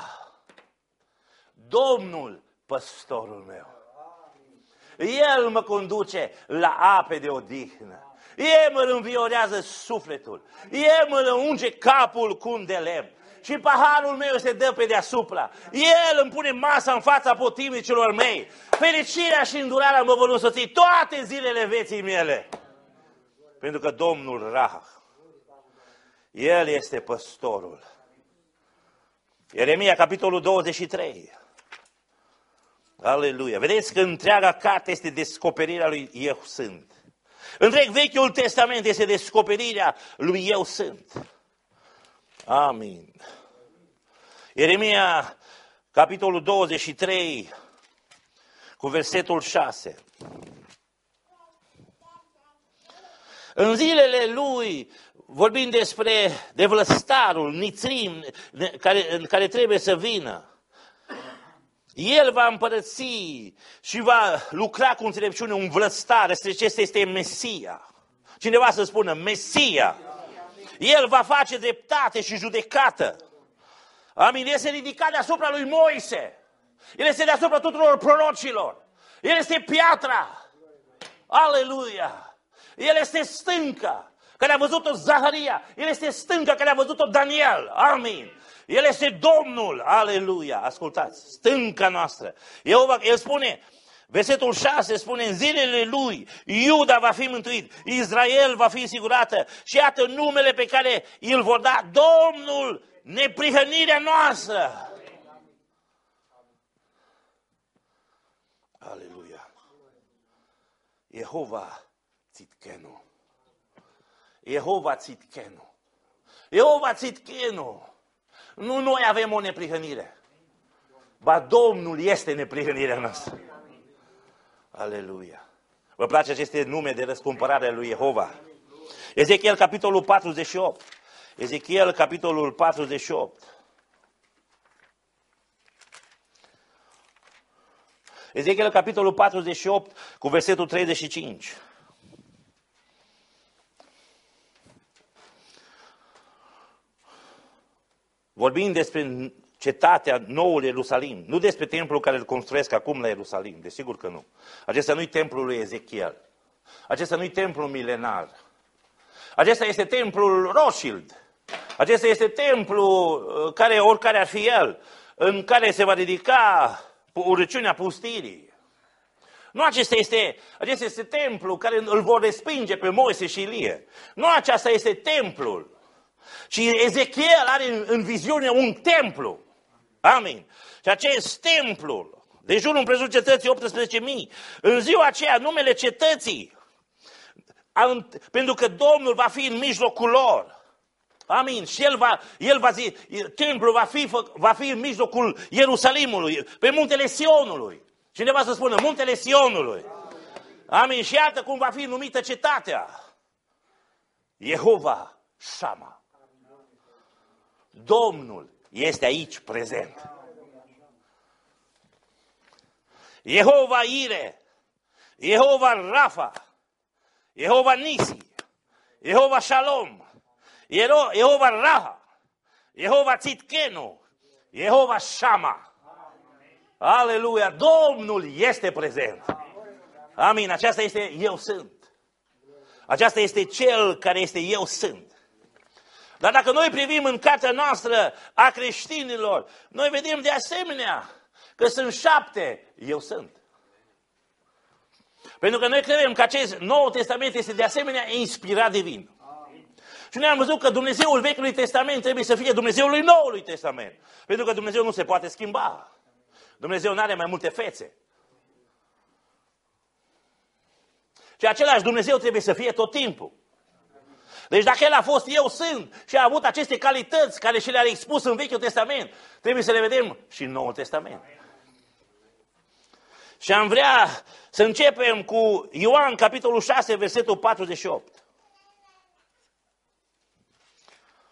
Speaker 1: Domnul păstorul meu. El mă conduce la ape de odihnă. El mă înviorează sufletul. El mă unge capul cu un de lemn. Și paharul meu se dă pe deasupra. El îmi pune masa în fața potimnicilor mei. Fericirea și îndurarea mă vor însoți toate zilele vieții mele. Pentru că Domnul Ra, El este păstorul. Ieremia, capitolul 23. Aleluia! Vedeți că întreaga carte este descoperirea lui Eu Sunt. Întreg Vechiul Testament este descoperirea lui Eu Sunt. Amin. Ieremia, capitolul 23, cu versetul 6. În zilele lui, vorbind despre devlăstarul, Nițrim, care trebuie să vină, el va împărăți și va lucra cu înțelepciune un vlăstar, acesta este Mesia. Cineva să spună, Mesia. El va face dreptate și judecată. Amin. El se ridica deasupra lui Moise. El este deasupra tuturor prorocilor. El este piatra. Aleluia. El este stânca care a văzut-o Zaharia. El este stânca care a văzut-o Daniel. Amin. El este Domnul. Aleluia. Ascultați. Stânca noastră. El spune, versetul 6 spune, în zilele lui, Iuda va fi mântuit, Israel va fi sigurată și iată numele pe care îl vor da, Domnul, neprihănirea noastră. Aleluia. Jehova Tzidkenu. Jehova Tzidkenu. Jehova Tzidkenu. Nu noi avem o neprihănire, ba Domnul este neprihănirea noastră. Aleluia. Vă place aceste nume de răscumpărare a lui Jehova? Ezechiel, capitolul 48. Ezechiel, capitolul 48. Ezechiel, capitolul 48, cu versetul 35. Vorbim despre cetatea noului Ierusalim, nu despre templul care îl construiesc acum la Ierusalim, desigur că nu. Acesta nu-i templul lui Ezechiel. Acesta nu-i templul milenar. Acesta este templul Rothschild. Acesta este templul care, oricare ar fi el, în care se va ridica urăciunea pustirii. Nu acesta este templul care îl vor respinge pe Moise și Ilie. Nu aceasta este templul. Și Ezechiel are în viziune un templu. Amin. Și acest templu, de jurul împrejur cetății 18.000, în ziua aceea numele cetății, pentru că Domnul va fi în mijlocul lor. Amin. Și el va zi, templul va fi în mijlocul Ierusalimului, pe muntele Sionului. Cineva să spună, muntele Sionului. Amin. Și iată cum va fi numită cetatea. Jehova Shama. Domnul este aici prezent. Jehova Ire, Jehova Rafa, Jehova Nisi, Jehova Shalom, Jehova Raha, Jehova Tzidkenu, Jehova Shama. Aleluia! Domnul este prezent. Amin. Aceasta este Eu Sunt. Aceasta este Cel care este Eu Sunt. Dar dacă noi privim în cartea noastră a creștinilor, noi vedem de asemenea că sunt 7 Eu Sunt. Pentru că noi credem că acest Nou Testament este de asemenea inspirat divin. Și noi am văzut că Dumnezeul Vechiului Testament trebuie să fie Dumnezeul lui Noului Testament. Pentru că Dumnezeu nu se poate schimba. Dumnezeu nu are mai multe fețe. Și același Dumnezeu trebuie să fie tot timpul. Deci dacă El a fost Eu Sunt și a avut aceste calități care și le-a expus în Vechiul Testament, trebuie să le vedem și în Noul Testament. Și am vrea să începem cu Ioan, capitolul 6, versetul 48.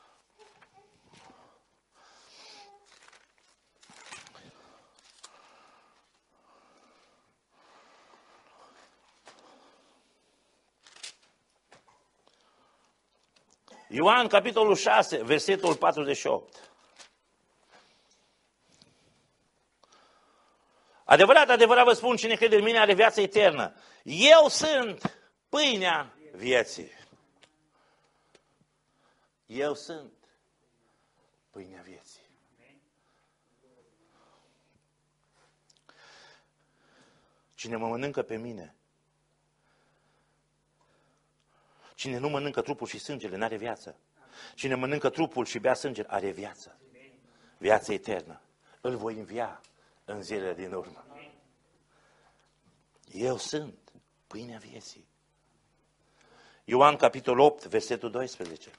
Speaker 1: Ioan, capitolul 6, versetul 48. Adevărat, adevărat vă spun, cine crede în mine are viață eternă. Eu sunt pâinea vieții. Eu sunt pâinea vieții. Cine mă mănâncă pe mine, cine nu mănâncă trupul și sângele, n-are viață. Cine mănâncă trupul și bea sângele, are viață. Viață eternă. Îl voi învia în zilele din urmă. Eu sunt pâinea vieții. Ioan, capitolul 8, versetul 12.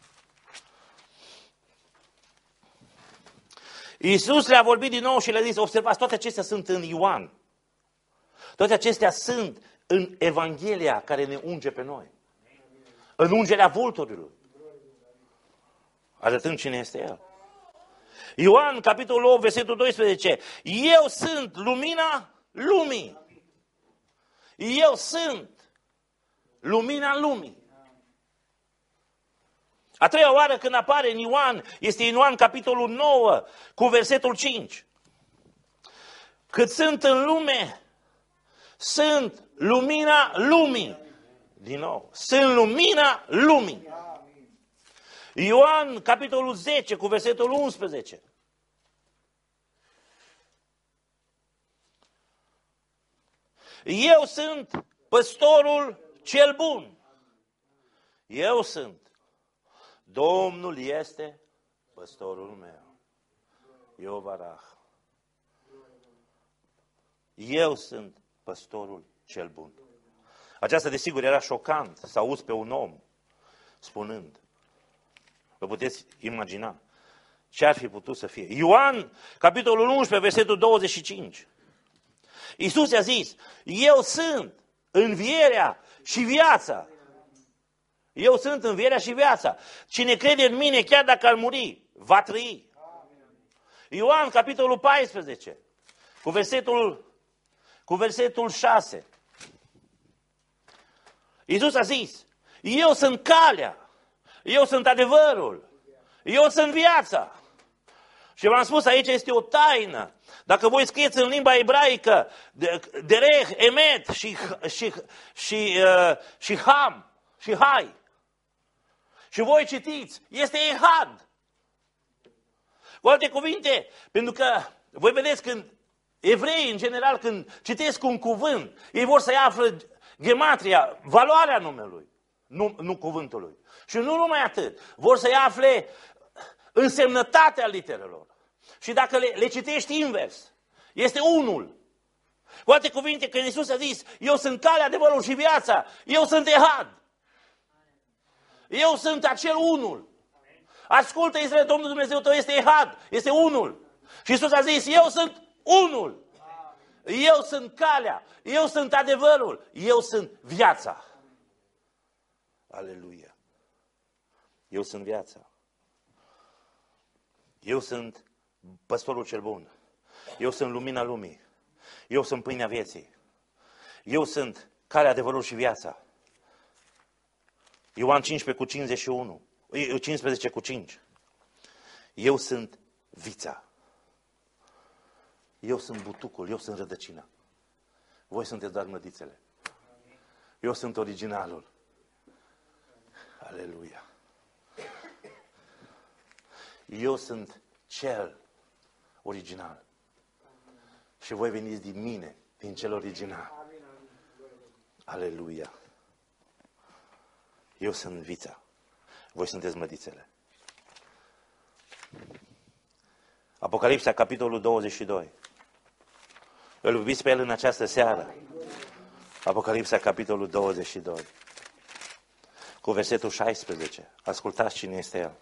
Speaker 1: Iisus le-a vorbit din nou și le-a zis, observați, toate acestea sunt în Ioan. Toate acestea sunt în Evanghelia care ne unge pe noi. În ungerea vulturilor. Arătând cine este El. Ioan, capitolul 8, versetul 12. Eu sunt lumina lumii. Eu sunt lumina lumii. A treia oară când apare în Ioan, este în Ioan, capitolul 9, cu versetul 5. Cât sunt în lume, sunt lumina lumii. Din nou, sunt lumina lumii. Ioan, capitolul 10, cu versetul 11. Eu sunt păstorul cel bun. Eu sunt. Domnul este păstorul meu. Eu varah. Eu sunt păstorul cel bun. Aceasta, desigur, era șocant să auzi pe un om spunând. Vă puteți imagina ce ar fi putut să fie. Ioan, capitolul 11, versetul 25. Iisus i-a zis, eu sunt învierea și viața. Eu sunt învierea și viața. Cine crede în mine, chiar dacă ar muri, va trăi. Ioan, capitolul 14, cu versetul 6. Iisus a zis, eu sunt calea, eu sunt adevărul, eu sunt viața. Și v-am spus, aici este o taină. Dacă voi scrieți în limba ebraică, derech, emet și ham și hai. Și voi citiți, este ehad. Cu alte cuvinte, pentru că voi vedeți când evreii, în general, când citesc un cuvânt, ei vor să-i află gematria, valoarea numelui, nu cuvântului. Și nu numai atât, vor să-i afle însemnătatea literelor. Și dacă le citești invers, este unul. Cu alte cuvinte, când Iisus a zis, eu sunt calea, adevărul și viața, eu sunt ehad. Eu sunt acel unul. Ascultă, Israel, Domnul Dumnezeu tău este ehad, este unul. Și Iisus a zis, eu sunt unul. Eu sunt calea, eu sunt adevărul, eu sunt viața. Aleluia. Eu sunt viața. Eu sunt păstorul cel bun. Eu sunt lumina lumii. Eu sunt pâinea vieții. Eu sunt calea, adevărul și viața. Ioan 15 cu 5. Eu sunt vița. Eu sunt butucul, eu sunt rădăcina. Voi sunteți doar mlădițele. Eu sunt originalul. Aleluia. Eu sunt cel original. Și voi veniți din mine, din cel original. Aleluia. Eu sunt vița. Voi sunteți mlădițele. Apocalipsa, capitolul 22. Îl iubiți pe el în această seară. Apocalipsa, capitolul 22. Cu versetul 16. Ascultați cine este el.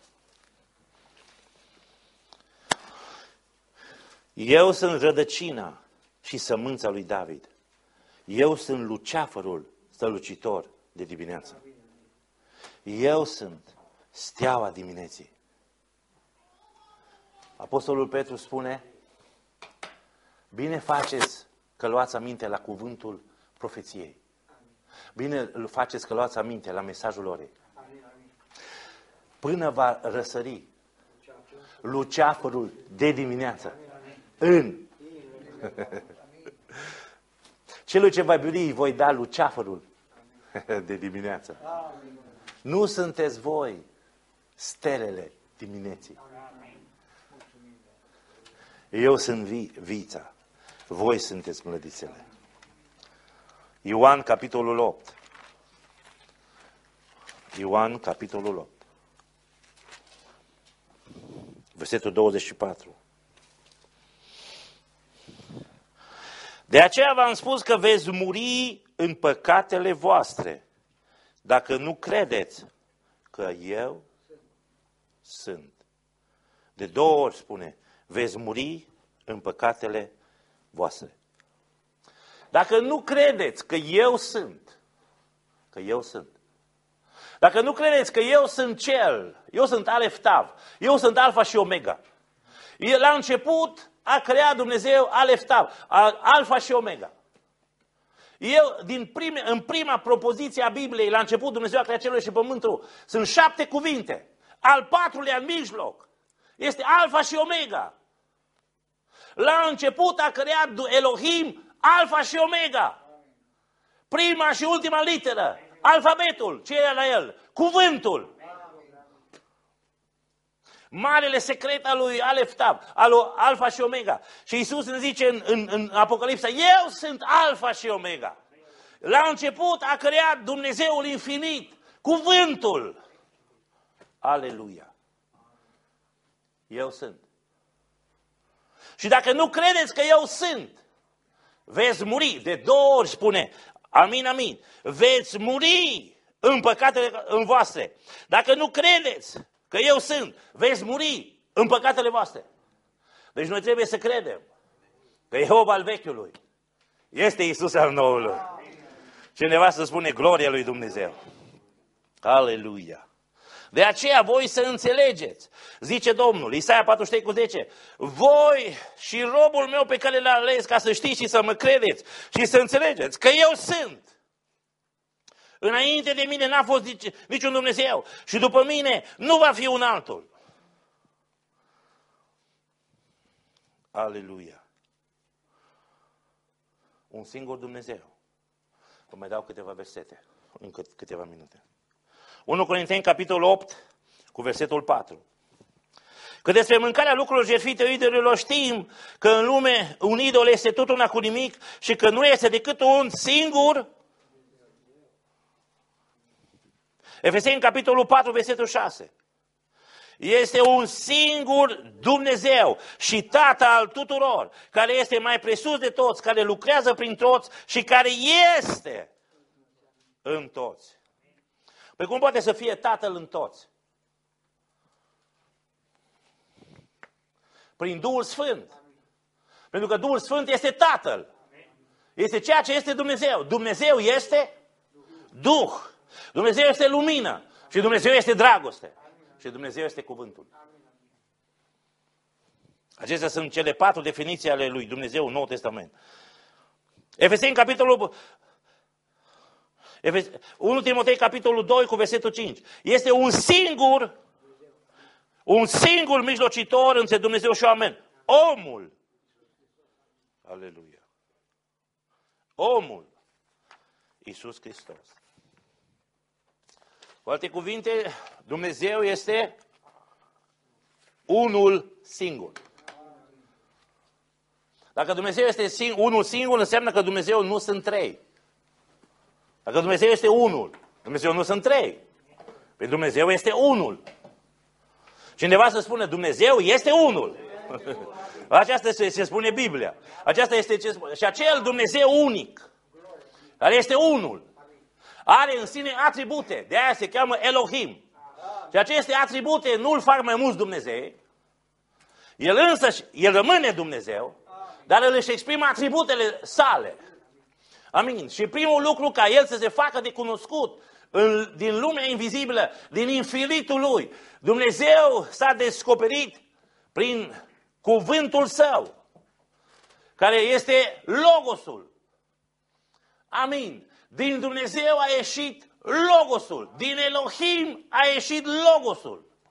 Speaker 1: Eu sunt rădăcina și sămânța lui David. Eu sunt luceafărul strălucitor de dimineață. Eu sunt steaua dimineții. Apostolul Petru spune, bine faceți că luați aminte la cuvântul profeției. Bine faceți că luați aminte la mesajul orei. până va răsări luceafărul de dimineață. În. Celui ce va iubi îi voi da luceafărul de dimineață. Nu sunteți voi stelele dimineții. Eu sunt vița. Voi sunteți mlădițele. Ioan, capitolul 8. Ioan, capitolul 8. Versetul 24. De aceea v-am spus că veți muri în păcatele voastre, dacă nu credeți că eu sunt. De 2 ori spune, veți muri în păcatele voastre. Dacă nu credeți că eu sunt, dacă nu credeți că eu sunt cel, eu sunt Alef Tav, eu sunt Alfa și Omega. La început a creat Dumnezeu Alef Tav, Alfa și Omega. În prima propoziție a Bibliei, la început Dumnezeu a creat cerul și pământul. Sunt 7 cuvinte. Al 4-lea în mijloc este Alfa și Omega. La început a creat Elohim Alfa și Omega. Prima și ultima literă. Alfabetul, ce era la el? Cuvântul. Marele secret al lui Alef Tav, al lui Alfa și Omega. Și Iisus ne zice în Apocalipsa, eu sunt Alfa și Omega. La început a creat Dumnezeul infinit, cuvântul. Aleluia. Eu sunt. Și dacă nu credeți că eu sunt, veți muri. De 2 ori spune, amin, amin. Veți muri în păcatele voastre. Dacă nu credeți că eu sunt, veți muri în păcatele voastre. Deci noi trebuie să credem că Jehova al vechiului este Iisus al noului. Cineva să spune gloria lui Dumnezeu. Aleluia. De aceea voi să înțelegeți, zice Domnul, Isaia 43:10, voi și robul meu pe care l-am ales ca să știți și să mă credeți și să înțelegeți că eu sunt. Înainte de mine n-a fost niciun Dumnezeu și după mine nu va fi un altul. Aleluia. Un singur Dumnezeu. Vă mai dau câteva versete, încă câteva minute. 1 Corinteni, capitolul 8, cu versetul 4. Că despre mâncarea lucrurilor jertfite idolilor știm că în lume un idol este tot una cu nimic și că nu este decât un singur. Efeseni, capitolul 4, versetul 6. Este un singur Dumnezeu și Tată al tuturor, care este mai presus de toți, care lucrează prin toți și care este în toți. Păi cum poate să fie Tatăl în toți? Prin Duhul Sfânt. Pentru că Duhul Sfânt este Tatăl. Este ceea ce este Dumnezeu. Dumnezeu este Duh. Dumnezeu este lumină. Și Dumnezeu este dragoste. Și Dumnezeu este cuvântul. Acestea sunt cele 4 definiții ale lui Dumnezeu în Noul Testament. Efeseni, capitolul 1 Timotei, capitolul 2, cu versetul 5. Este un singur mijlocitor între Dumnezeu și oameni. Omul. Aleluia. Omul. Iisus Hristos. Cu alte cuvinte, Dumnezeu este unul singur. Dacă Dumnezeu este unul singur, înseamnă că Dumnezeu nu sunt 3. Dacă Dumnezeu este unul, Dumnezeu nu sunt 3. Pentru Dumnezeu este unul. Cineva să spună, Dumnezeu este unul. Aceasta se spune Biblia. Aceasta este ce spune. Și acel Dumnezeu unic, care este unul, are în sine atribute. De aia se cheamă Elohim. Și aceste atribute nu îl fac mai mulți Dumnezei. El rămâne Dumnezeu, dar el își exprimă atributele sale. Amin. Și primul lucru ca el să se facă de cunoscut din lumea invizibilă, din infinitul lui, Dumnezeu s-a descoperit prin cuvântul său, care este Logosul. Amin. Din Dumnezeu a ieșit Logosul. Din Elohim a ieșit Logosul.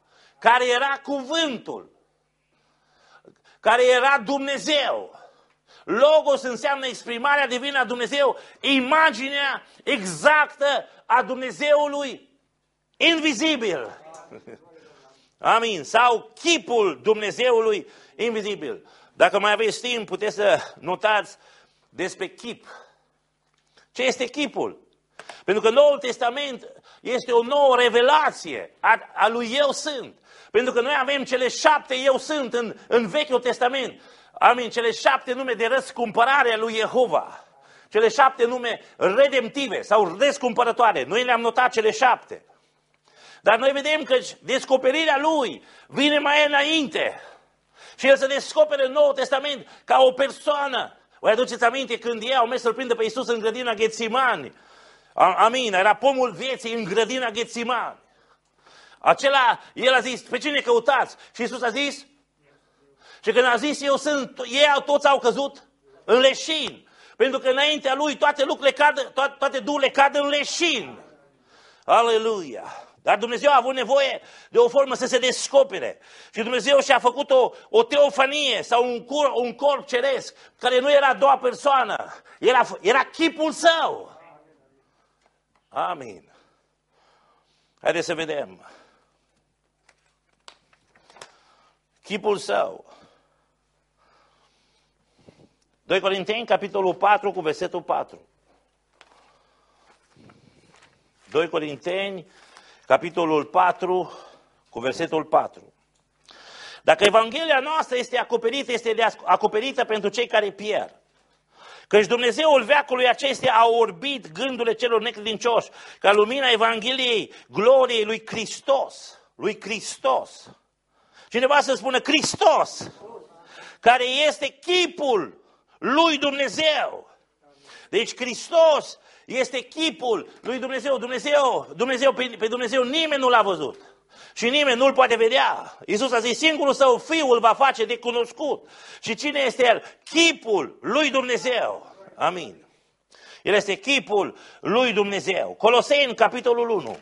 Speaker 1: care era cuvântul, care era Dumnezeu. Logos înseamnă exprimarea divină a Dumnezeu, imaginea exactă a Dumnezeului invizibil. Amin. Sau chipul Dumnezeului invizibil. Dacă mai aveți timp, puteți să notați despre chip. Ce este chipul? Pentru că Noul Testament este o nouă revelație a lui Eu Sunt. Pentru că noi avem cele 7 Eu Sunt în Vechiul Testament. Amin, cele 7 nume de răscumpărare a lui Jehova. Cele 7 nume redemptive sau răscumpărătoare. Noi le-am notat cele 7. Dar noi vedem că descoperirea lui vine mai înainte. Și el se descoperă în Noul Testament ca o persoană. Vă aduceți aminte când ei au mers să-L prindă pe Iisus în grădina Ghetsimani? Amin, era pomul vieții în grădina Ghetsimani. Acela, el a zis, pe cine căutați? Și Iisus a zis, și când a zis, eu sunt, ei toți au căzut în leșin. Pentru că înaintea lui toate lucrurile cad, toate durile cad în leșin. Aleluia! Dar Dumnezeu a avut nevoie de o formă să se descopere. Și Dumnezeu și-a făcut o teofanie sau un corp ceresc, care nu era a doua persoană. Era chipul său. Amin. Haideți să vedem. Chipul său. 2 Corinteni, capitolul 4, cu versetul 4. 2 Corinteni, capitolul 4, cu versetul 4. Dacă Evanghelia noastră este acoperită, este acoperită pentru cei care pierd. Căci Dumnezeul veacului acestea a orbit gândurile celor necredincioși, ca lumina Evangheliei, gloriei lui Hristos. Lui Hristos. Cineva să spună Hristos, care este chipul lui Dumnezeu. Deci Hristos este chipul lui Dumnezeu. Pe Dumnezeu nimeni nu l-a văzut. Și nimeni nu-l poate vedea. Iisus a zis, singurul său fiu îl va face de cunoscut. Și cine este el? Chipul lui Dumnezeu. Amin. El este chipul lui Dumnezeu. Coloseni, capitolul 1.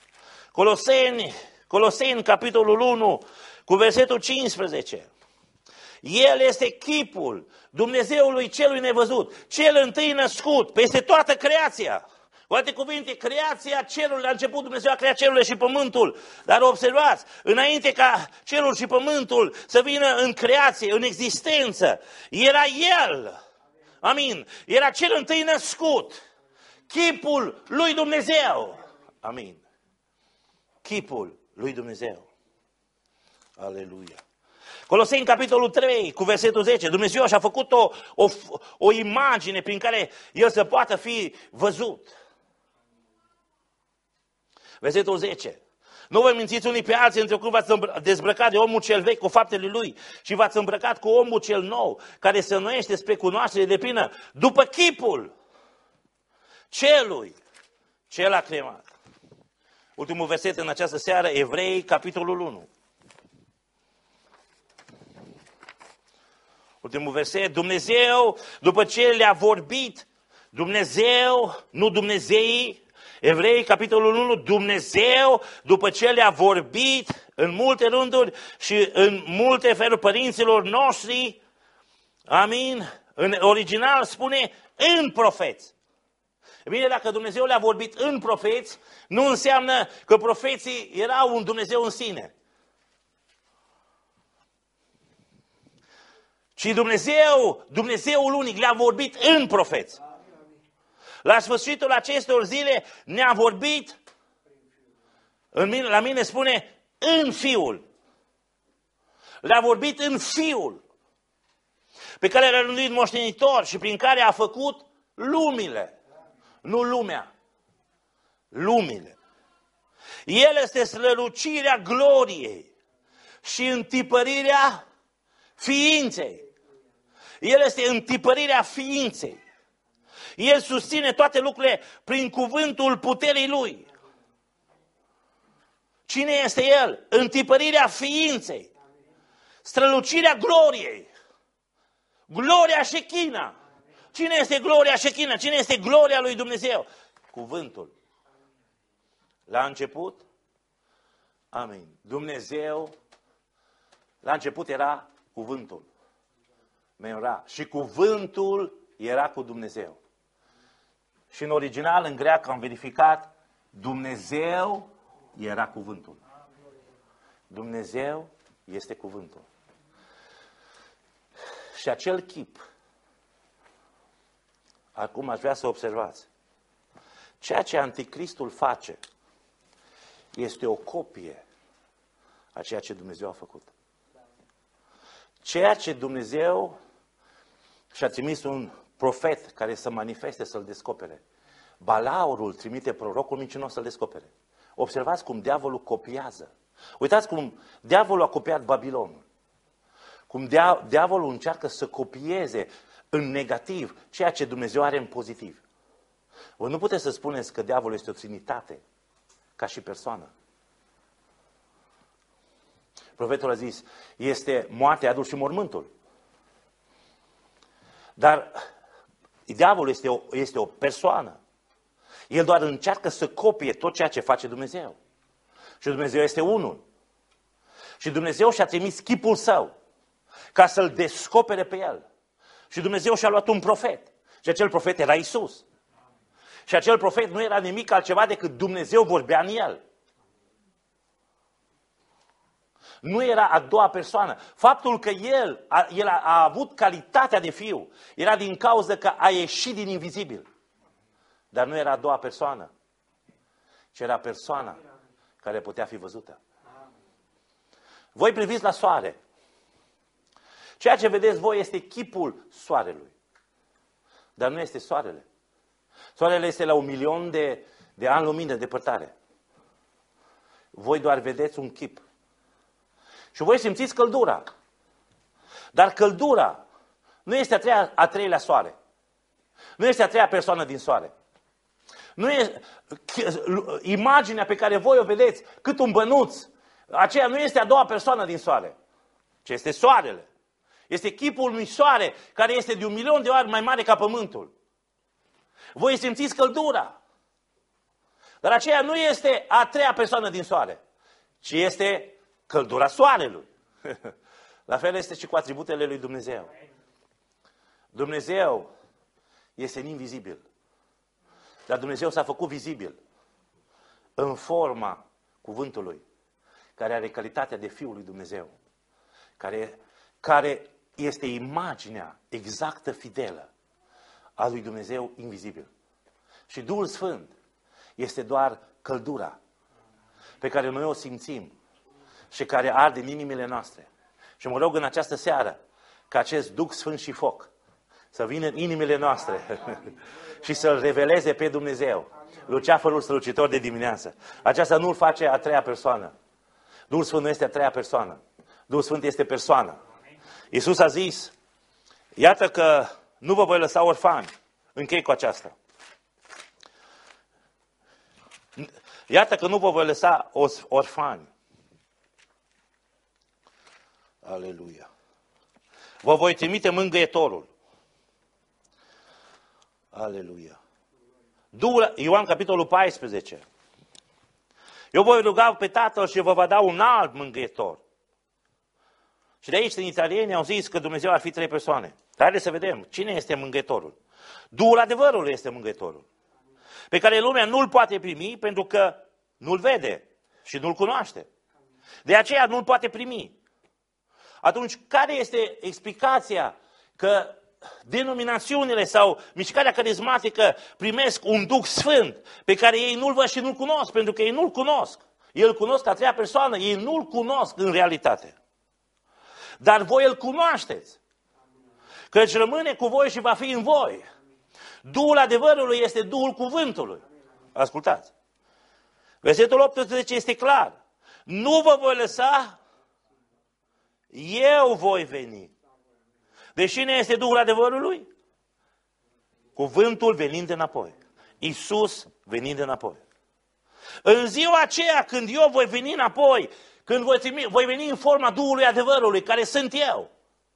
Speaker 1: Coloseni, capitolul 1, cu versetul 15. El este chipul Dumnezeului celui nevăzut, cel întâi născut peste toată creația. Cu alte cuvinte, creația cerului, la început Dumnezeu a creat cerurile și pământul. Dar observați, înainte ca cerul și pământul să vină în creație, în existență, era El. Amin. Era cel întâi născut. Chipul lui Dumnezeu. Amin. Chipul lui Dumnezeu. Aleluia. Coloseni, capitolul 3, cu versetul 10. Dumnezeu și-a făcut o imagine prin care El să poată fi văzut. Versetul 10. Nu vă mințiți unii pe alții, întrucât v-ați dezbrăcat de omul cel vechi cu faptele lui și v-ați îmbrăcat cu omul cel nou, care se înnoiește spre cunoaștere deplină, după chipul celui ce l-a creat. Ultimul verset în această seară, Evrei, capitolul 1. Ultimul verset, Dumnezeu, după ce le-a vorbit, Dumnezeu, nu Dumnezeii, Evrei, capitolul 1, Dumnezeu, după ce le-a vorbit în multe rânduri și în multe feluri părinților noștri, amin, în original spune în profeți. E bine, dacă Dumnezeu le-a vorbit în profeți, nu înseamnă că profeții erau un Dumnezeu în sine. Ci Dumnezeul unic le-a vorbit în profeți. La sfârșitul acestor zile ne-a vorbit, la mine spune, în Fiul. Le-a vorbit în Fiul, pe care l-a rânduit moștenitor și prin care a făcut lumile. Nu lumea, lumile. El este strălucirea gloriei și întipărirea ființei. El este întipărirea ființei. El susține toate lucrurile prin cuvântul puterii Lui. Cine este El? Întipărirea ființei. Strălucirea gloriei. Gloria Shechina. Cine este gloria Shechina? Cine este gloria lui Dumnezeu? Cuvântul. La început Amin. Dumnezeu, la început era cuvântul. Memra. Și cuvântul era cu Dumnezeu. Și în original, în greacă, am verificat, Dumnezeu era cuvântul. Dumnezeu este cuvântul. Și acel chip, acum aș vrea să observați, ceea ce Anticristul face este o copie a ceea ce Dumnezeu a făcut. Ceea ce Dumnezeu și-a trimis un profet care să manifeste, să-l descopere. Balaurul trimite prorocul mincinos să-l descopere. Observați cum diavolul copiază. Uitați cum diavolul a copiat Babilonul. Cum diavolul încearcă să copieze în negativ ceea ce Dumnezeu are în pozitiv. Voi nu puteți să spuneți că diavolul este o trinitate ca și persoană. Profetul a zis, este moartea, iadul și mormântul. Dar diavolul este o persoană. El doar încearcă să copie tot ceea ce face Dumnezeu. Și Dumnezeu este unul. Și Dumnezeu și-a trimis chipul său ca să-l descopere pe el. Și Dumnezeu și-a luat un profet. Și acel profet era Isus. Și acel profet nu era nimic altceva decât Dumnezeu vorbea în el. Nu era a doua persoană. Faptul că el a avut calitatea de fiu era din cauza că a ieșit din invizibil. Dar nu era a doua persoană, ci era persoana care putea fi văzută. Voi priviți la soare. Ceea ce vedeți voi este chipul soarelui. Dar nu este soarele. Soarele este la 1.000.000 de ani lumină depărtare. Voi doar vedeți un chip. Și voi simțiți căldura. Dar căldura nu este a treilea soare. Nu este a treia persoană din soare. Nu e imaginea pe care voi o vedeți, cât un bănuț, aceea nu este a doua persoană din soare, ci este soarele. Este chipul unui soare care este de 1.000.000 de ori mai mare ca pământul. Voi simțiți căldura. Dar aceea nu este a treia persoană din soare, ci este căldura soarelui. La fel este și cu atributele lui Dumnezeu. Dumnezeu este invizibil. Dar Dumnezeu s-a făcut vizibil în forma cuvântului, care are calitatea de Fiul lui Dumnezeu, care este imaginea exactă, fidelă a lui Dumnezeu invizibil. Și Duhul Sfânt este doar căldura pe care noi o simțim și care arde în inimile noastre. Și mă rog în această seară ca acest Duh Sfânt și foc să vină în inimile noastre și să-L reveleze pe Dumnezeu, luceafărul strălucitor de dimineață. Aceasta nu-L face a treia persoană. Duhul Sfânt nu este a treia persoană. Duhul Sfânt este persoană. Iisus a zis, iată că nu vă voi lăsa orfani. Închei cu aceasta. Iată că nu vă voi lăsa orfani. Aleluia. Vă voi trimite mângâietorul. Aleluia. Ioan capitolul 14. Eu voi ruga pe Tatăl și vă va da un alt mângâietor. Și de aici, în italieni, au zis că Dumnezeu ar fi trei persoane. Haideți să vedem cine este mângâietorul. Duhul adevărului este mângâietorul, pe care lumea nu-l poate primi pentru că nu-l vede și nu-l cunoaște. De aceea nu-l poate primi. Atunci, care este explicația că denominațiunile sau mișcarea carismatică primesc un Duh Sfânt pe care ei nu-l văd și nu-l cunosc? Pentru că ei nu-l cunosc. Ei îl cunosc ca a treia persoană, ei nu-l cunosc în realitate. Dar voi îl cunoașteți. Căci rămâne cu voi și va fi în voi. Duhul adevărului este Duhul cuvântului. Ascultați. Versetul 18 este clar. Nu vă voi lăsa, eu voi veni. Deci cine este Duhul adevărului? Cuvântul venind înapoi. Iisus venind înapoi. În ziua aceea când eu voi veni înapoi, când voi veni în forma Duhului adevărului, care sunt eu,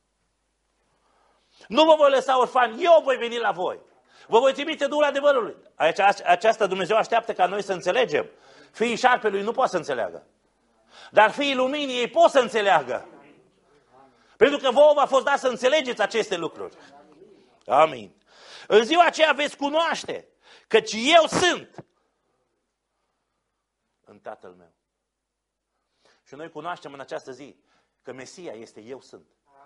Speaker 1: nu vă voi lăsa orfani, eu voi veni la voi. Vă voi trimite Duhul adevărului. Aceasta Dumnezeu așteaptă ca noi să înțelegem. Fiii șarpelui nu poate să înțeleagă. Dar fiii luminii, ei pot să înțeleagă. Pentru că vouă v-a fost dat să înțelegeți aceste lucruri. Amin. În ziua aceea veți cunoaște căci eu sunt în Tatăl meu. Și noi cunoaștem în această zi că Mesia este eu sunt.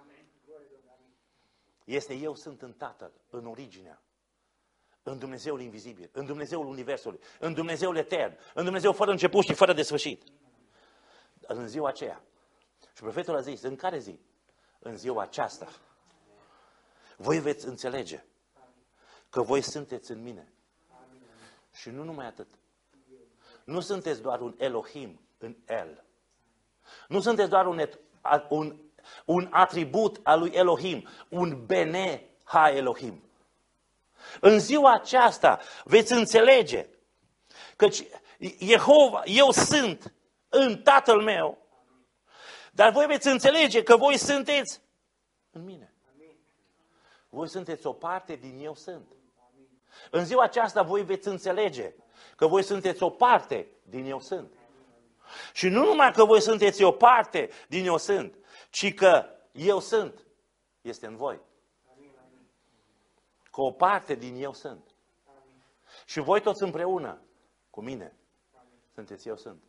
Speaker 1: Este eu sunt în Tatăl, în originea, în Dumnezeul invizibil, în Dumnezeul Universului, în Dumnezeul etern, în Dumnezeu fără început și fără de sfârșit. În ziua aceea. Și profetul a zis, în care zi? În ziua aceasta. Voi veți înțelege că voi sunteți în mine. Și nu numai atât. Nu sunteți doar un Elohim în El. Nu sunteți doar un atribut al lui Elohim, un Bene Ha Elohim. În ziua aceasta veți înțelege că Jehova, eu sunt în Tatăl meu, dar voi veți înțelege că voi sunteți în mine. Voi sunteți o parte din eu sunt. În ziua aceasta voi veți înțelege că voi sunteți o parte din eu sunt. Și nu numai că voi sunteți o parte din eu sunt, ci că eu sunt este în voi. Că o parte din eu sunt. Și voi toți împreună cu mine sunteți eu sunt.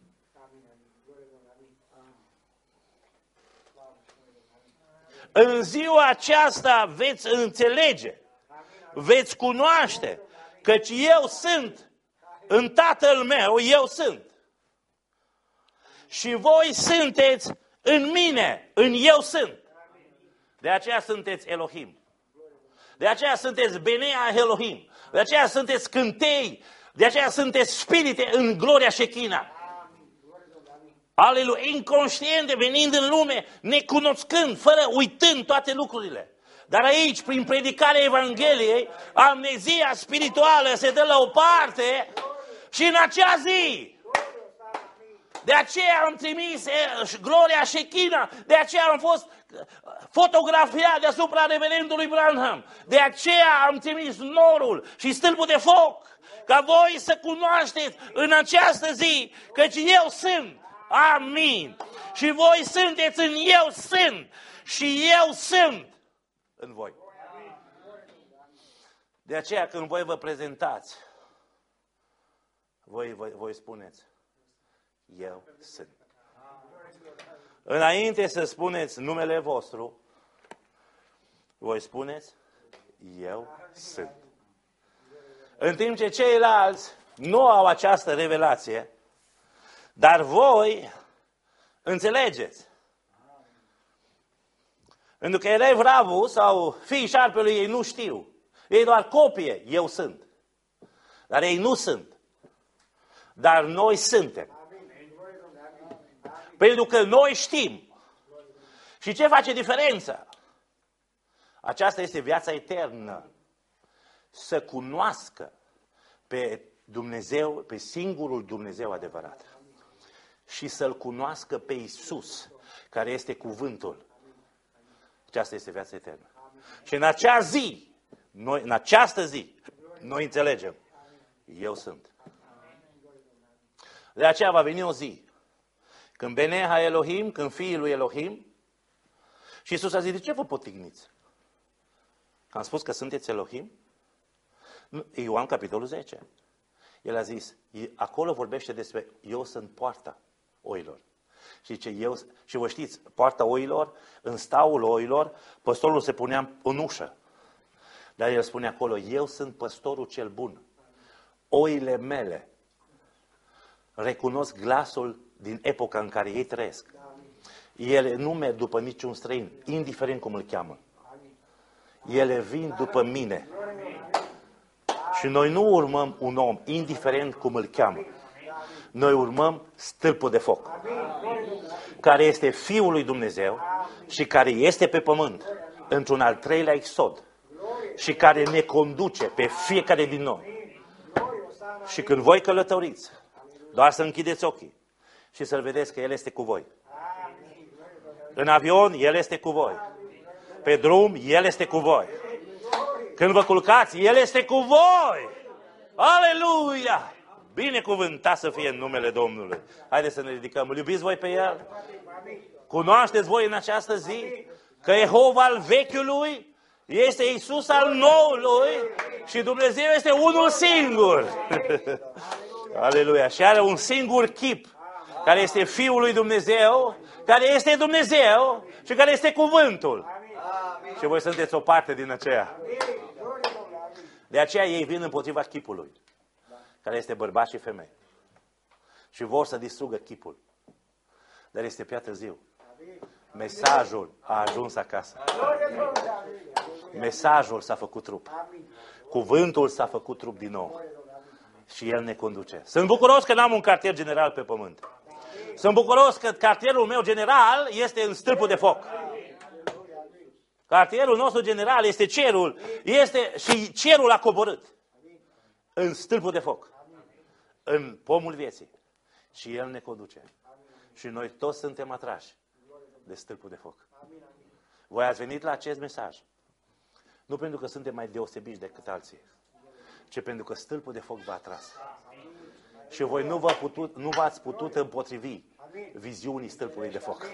Speaker 1: În ziua aceasta veți înțelege, veți cunoaște, căci eu sunt în Tatăl meu, eu sunt. Și voi sunteți în mine, în eu sunt. De aceea sunteți Elohim. De aceea sunteți Benea Elohim. De aceea sunteți cântei. De aceea sunteți spirite în gloria Shechina. Aleluia, inconștiente, venind în lume, necunoscând, fără uitând toate lucrurile. Dar aici, prin predicarea Evangheliei, amnezia spirituală se dă la o parte și în acea zi. De aceea am trimis gloria Shechina, de aceea am fost fotografiat deasupra reverendului Branham, de aceea am trimis norul și stâlpul de foc, ca voi să cunoașteți în această zi, căci eu sunt. Amin. Și voi sunteți în eu sunt și eu sunt în voi. De aceea când voi vă prezentați, voi spuneți, eu sunt. Înainte să spuneți numele vostru, voi spuneți, eu sunt. În timp ce ceilalți nu au această revelație, dar voi înțelegeți. Pentru că erei Vravu sau fiii șarpelui, ei nu știu. Ei doar copie, eu sunt. Dar ei nu sunt. Dar noi suntem. Pentru că noi știm. Și ce face diferența? Aceasta este viața eternă. Să cunoască pe Dumnezeu, pe singurul Dumnezeu adevărat. Și să-L cunoască pe Iisus, care este cuvântul. Aceasta este viața eternă. Și în acea zi, în această zi, noi înțelegem, eu sunt. De aceea va veni o zi, când Beneha Elohim, când fiii lui Elohim, și Iisus a zis, de ce vă potigniți? Că am spus că sunteți Elohim? Ioan capitolul 10. El a zis, acolo vorbește despre eu sunt poarta oilor. Și zice, și vă știți, poarta oilor, în staul oilor, păstorul se punea în ușă. Dar el spune acolo, eu sunt păstorul cel bun. Oile mele recunosc glasul din epoca în care ei trăiesc. Ele nu merg după niciun străin, indiferent cum îl cheamă. Ele vin după mine. Și noi nu urmăm un om, indiferent cum îl cheamă. Noi urmăm stâlpul de foc, care este Fiul lui Dumnezeu și care este pe pământ, într-un al treilea exod, și care ne conduce pe fiecare din noi. Și când voi călătoriți, doar să închideți ochii și să-L vedeți că El este cu voi. În avion, El este cu voi. Pe drum, El este cu voi. Când vă culcați, El este cu voi. Aleluia! Binecuvântat să fie în numele Domnului. Haideți să ne ridicăm. Îl iubiți voi pe El? Cunoașteți voi în această zi că Jehova al vechiului este Iisus al noului și Dumnezeu este unul singur. Aleluia. Și are un singur chip, care este Fiul lui Dumnezeu, care este Dumnezeu și care este Cuvântul. Și voi sunteți o parte din aceea. De aceea ei vin împotriva chipului, care este bărbat și femeie. Și vor să distrugă chipul. Dar este prea târziu. Mesajul a ajuns acasă. Mesajul s-a făcut trup. Cuvântul s-a făcut trup din nou. Și El ne conduce. Sunt bucuros că n-am un cartier general pe pământ. Sunt bucuros că cartierul meu general este în stâlpul de foc. Cartierul nostru general este cerul. Și cerul a coborât în stâlpul de foc. În pomul vieții. Și El ne conduce. Și noi toți suntem atrași de stâlpul de foc. Voi ați venit la acest mesaj. Nu pentru că suntem mai deosebiți decât alții, ci pentru că stâlpul de foc v-a atras. Și voi nu v-ați putut împotrivi viziunii stâlpului de foc.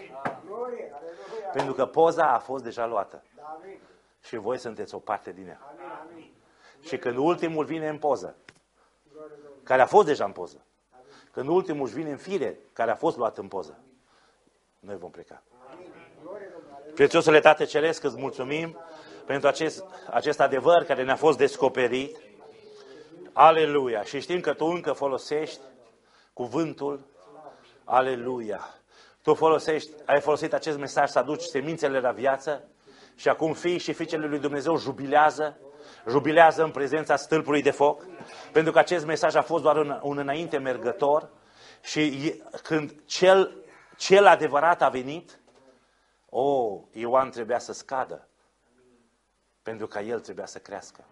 Speaker 1: Pentru că poza a fost deja luată. Și voi sunteți o parte din ea. Și când ultimul vine în poză, care a fost deja în poză, când ultimul își vine în fire, care a fost luat în poză, noi vom pleca. Prețiosule Tată Ceresc, îți mulțumim pentru acest adevăr care ne-a fost descoperit. Aleluia! Și știm că Tu încă folosești cuvântul. Aleluia! Tu ai folosit acest mesaj să aduci semințele la viață și acum fiii și fiicele lui Dumnezeu jubilează în prezența stâlpului de foc, pentru că acest mesaj a fost doar un înainte mergător și când cel adevărat a venit, Ioan trebuia să scadă, pentru că el trebuia să crească.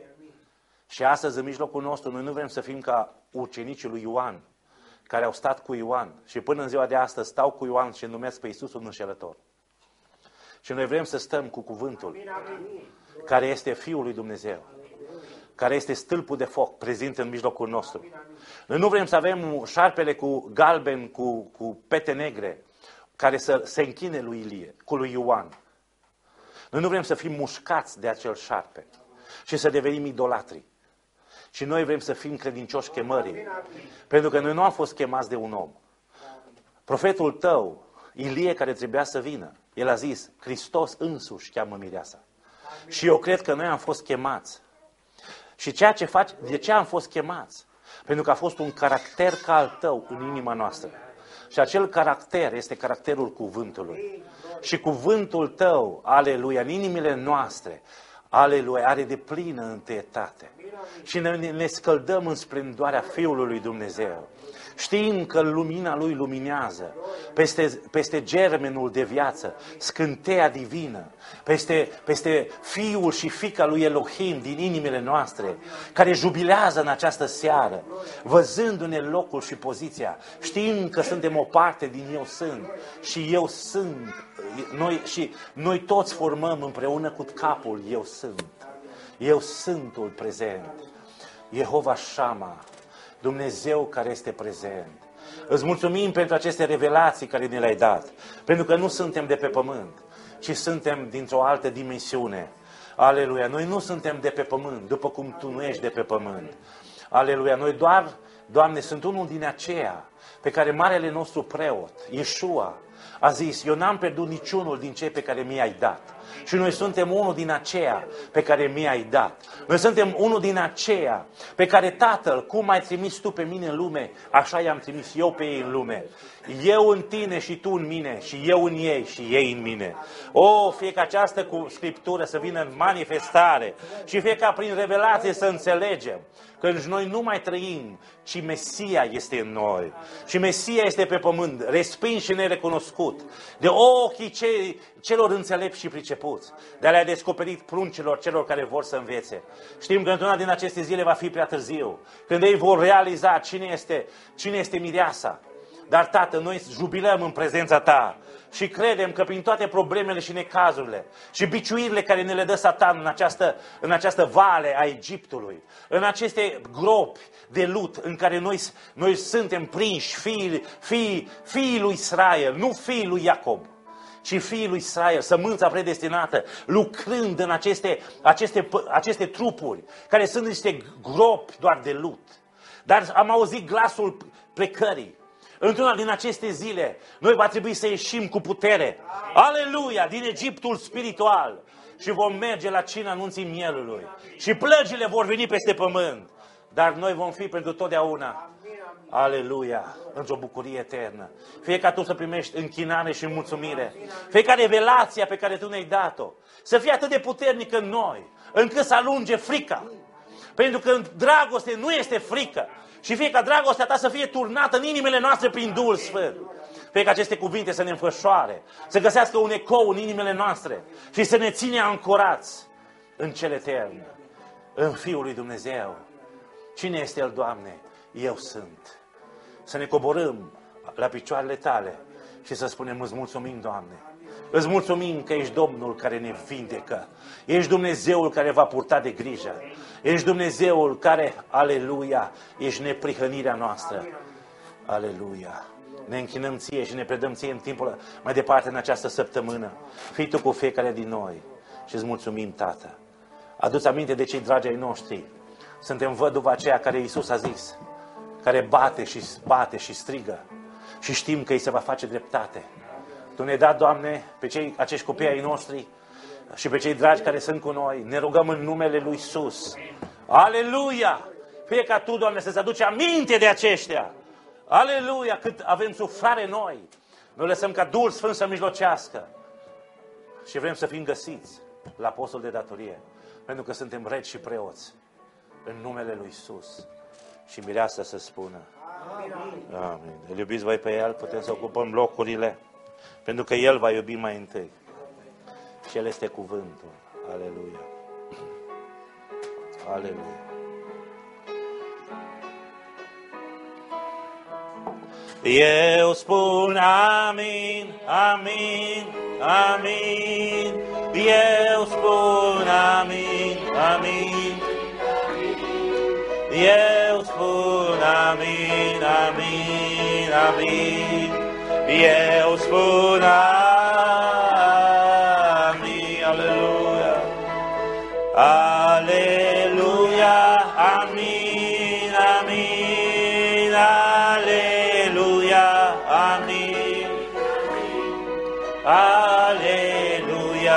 Speaker 1: Și astăzi, în mijlocul nostru, noi nu vrem să fim ca ucenicii lui Ioan, care au stat cu Ioan și până în ziua de astăzi stau cu Ioan și numesc pe Iisus un înșelător. Și noi vrem să stăm cu cuvântul, care este Fiul lui Dumnezeu, care este stâlpul de foc prezent în mijlocul nostru. Noi nu vrem să avem șarpele cu galben, cu pete negre, care să se închine lui Ilie, cu lui Ioan. Noi nu vrem să fim mușcați de acel șarpe și să devenim idolatri. Și noi vrem să fim credincioși chemării. Pentru că noi nu am fost chemați de un om. Profetul tău, Ilie, care trebuia să vină, el a zis, Hristos însuși cheamă mireasa. Și eu cred că noi am fost chemați. Și de ce am fost chemați? Pentru că a fost un caracter ca al tău în inima noastră. Și acel caracter este caracterul cuvântului. Și cuvântul tău, aleluia, în inimile noastre, aleluia, are de plină întâietate. Și ne scăldăm în splendoarea Fiului lui Dumnezeu. Știm că lumina Lui luminează peste germenul de viață, scânteia divină, peste Fiul și Fiica lui Elohim din inimile noastre, care jubilează în această seară, văzându-ne locul și poziția. Știm că suntem o parte din Eu Sunt și Eu Sunt. Noi toți formăm împreună cu capul Eu Sunt. Eu Sântul prezent. Jehova Shama, Dumnezeu care este prezent. Îți mulțumim pentru aceste revelații care ne le-ai dat. Pentru că nu suntem de pe pământ, ci suntem dintr-o altă dimensiune. Aleluia! Noi nu suntem de pe pământ, după cum Tu nu ești de pe pământ. Aleluia! Noi doar, Doamne, sunt unul din aceia pe care marele nostru preot, Iesua, a zis, eu n-am pierdut niciunul din cei pe care mi-ai dat. Și noi suntem unul din aceia pe care mi-ai dat. Noi suntem unul din aceia pe care, Tatăl, cum ai trimis Tu pe mine în lume, așa i-am trimis eu pe ei în lume. Eu în Tine și Tu în mine și eu în ei și ei în mine. Fie ca această Scriptură să vină în manifestare și fie ca prin revelație să înțelegem că noi nu mai trăim, ci Mesia este în noi. Și Mesia este pe pământ, respins și nerecunoscut de ochii celor înțelepți și pricepuți. De le-a descoperit pruncilor celor care vor să învețe. Știm că într-una din aceste zile va fi prea târziu, când ei vor realiza cine este mireasa. Dar, Tată, noi jubilăm în prezența Ta și credem că prin toate problemele și necazurile și biciuirile care ne le dă Satan în această vale a Egiptului, în aceste gropi de lut în care noi suntem prinși, fiii lui Israel, nu fiii lui Iacob, ci fiii lui Israel, sămânța predestinată, lucrând în aceste trupuri, care sunt niște gropi doar de lut. Dar am auzit glasul plecării. Într-una din aceste zile, noi va trebui să ieșim cu putere. Aleluia! Din Egiptul spiritual. Și vom merge la cina anunții mielului. Și plăgile vor veni peste pământ. Dar noi vom fi pentru totdeauna. Aleluia! Într-o bucurie eternă. Fie ca tu să primești închinare și mulțumire. Fie ca revelația pe care tu ne-ai dat-o să fie atât de puternică în noi, încât să alunge frica. Pentru că în dragoste nu este frică. Și fie ca dragostea ta să fie turnată în inimile noastre prin Duhul Sfânt. Fie ca aceste cuvinte să ne înfășoare, să găsească un ecou în inimile noastre și să ne ține ancorați în cel etern, în Fiul lui Dumnezeu. Cine este El, Doamne? Eu sunt. Să ne coborâm la picioarele Tale și să spunem, îți mulțumim, Doamne. Îți mulțumim că ești Domnul care ne vindecă. Ești Dumnezeul care va purta de grijă. Ești Dumnezeul care, aleluia, ești neprihănirea noastră. Aleluia. Ne închinăm Ție și ne predăm Ție în timpul mai departe în această săptămână. Fii Tu cu fiecare din noi și îți mulțumim, Tată. Adu-ți aminte de cei dragi ai noștri. Suntem văduva aceea care Iisus a zis, care bate și strigă și știm că îi se va face dreptate. Tu ne-ai dat, Doamne, pe acești copii ai noștri și pe cei dragi care sunt cu noi. Ne rugăm în numele lui Iisus. Aleluia! Fie ca Tu, Doamne, să-ți aduci aminte de aceștia. Aleluia! Cât avem suflare noi. Noi lăsăm ca Duhul Sfânt să mijlocească. Și vrem să fim găsiți la postul de datorie. Pentru că suntem regi și preoți. În numele lui Iisus. Și mireasa să spună. Amin. Îl iubiți voi pe El? Putem să ocupăm locurile. Pentru că El va iubi mai întâi. Și El este cuvântul. Aleluia. Aleluia. Eu spun amin, amin, amin. Eu spun amin, amin. Eu spun amin, amin, amin. Eu spun amin, aleluia. Aleluia, amin, amin, aleluia, amin. Aleluia.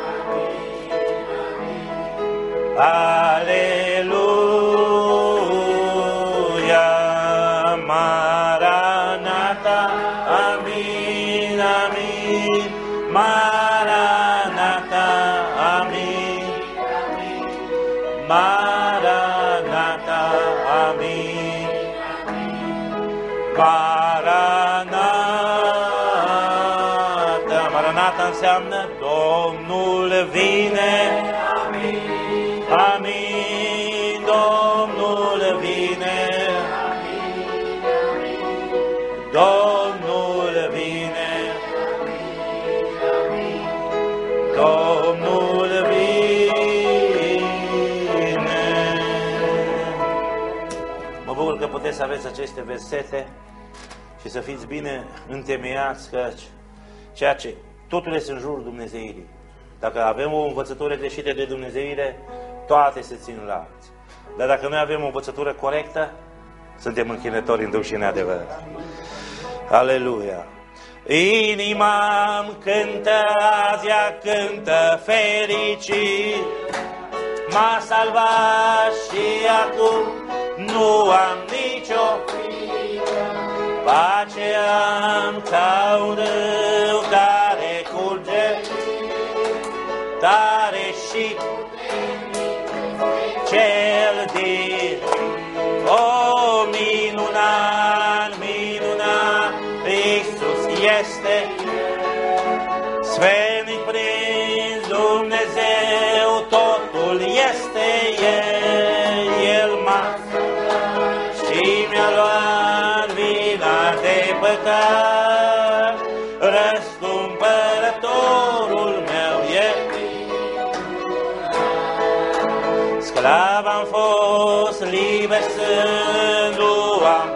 Speaker 1: Aleluia, Maranatha, amin, amin, Maranatha, amin, Maranatha, amin, Maranatha. Maranatha înseamnă Domnul vine. Amin, Domnul vine. Domnul vine. Domnul vine. Mă bucur că puteți să aveți aceste versete și să fiți bine întemeiați, că ceea ce totul este în jurul Dumnezeirii. Dacă avem o învățătură greșită de Dumnezeire, toate se țin la alții. Dar dacă noi avem o învățătură corectă, suntem închinători în Duh și în adevăr. Aleluia! Inima-mi cântă, azi ea cântă fericit. M-a salvat și acum nu am nicio frică. Pace am ca un râu care curge tare și cel din minunat, minunat, Iisus este sfenic prin Dumnezeu, totul este El m-a și mi-a luat vina de păcat. Slab am fost, liber sunt, luam.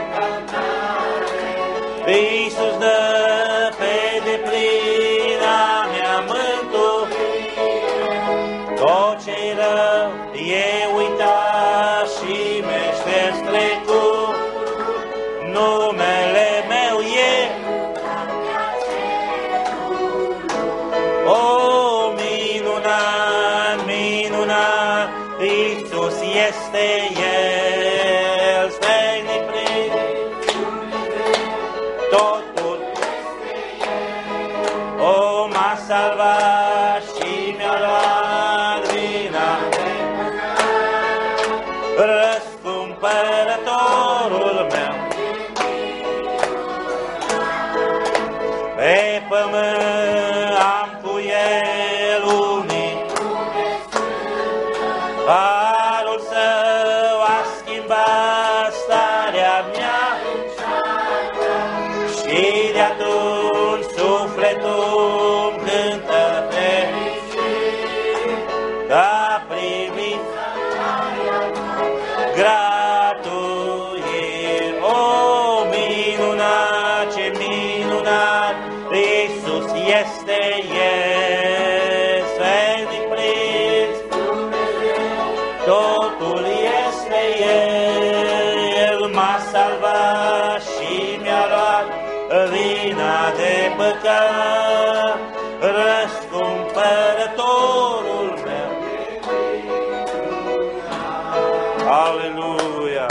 Speaker 1: Iisus dă pe deplina mea mântuire. Tot ce-i rău e uitat și mi-e șters trecut. Numele meu e o minunat, minunat, Iisus este El, sfăinic prin totul. O m-a salvat și mi-a luat vina, răscumpărătorul meu. Pe pământ am cu El unii, harul Său a schimbat starea mea și de-atunci sufletul cântă fericit că a primit gratuit. O, minunat, ce minunat, Iisus este El, sfăinic prinț, totul este El, m-a salvat și mi-a luat vina de păcat, răscumpărătorul meu. Aleluia!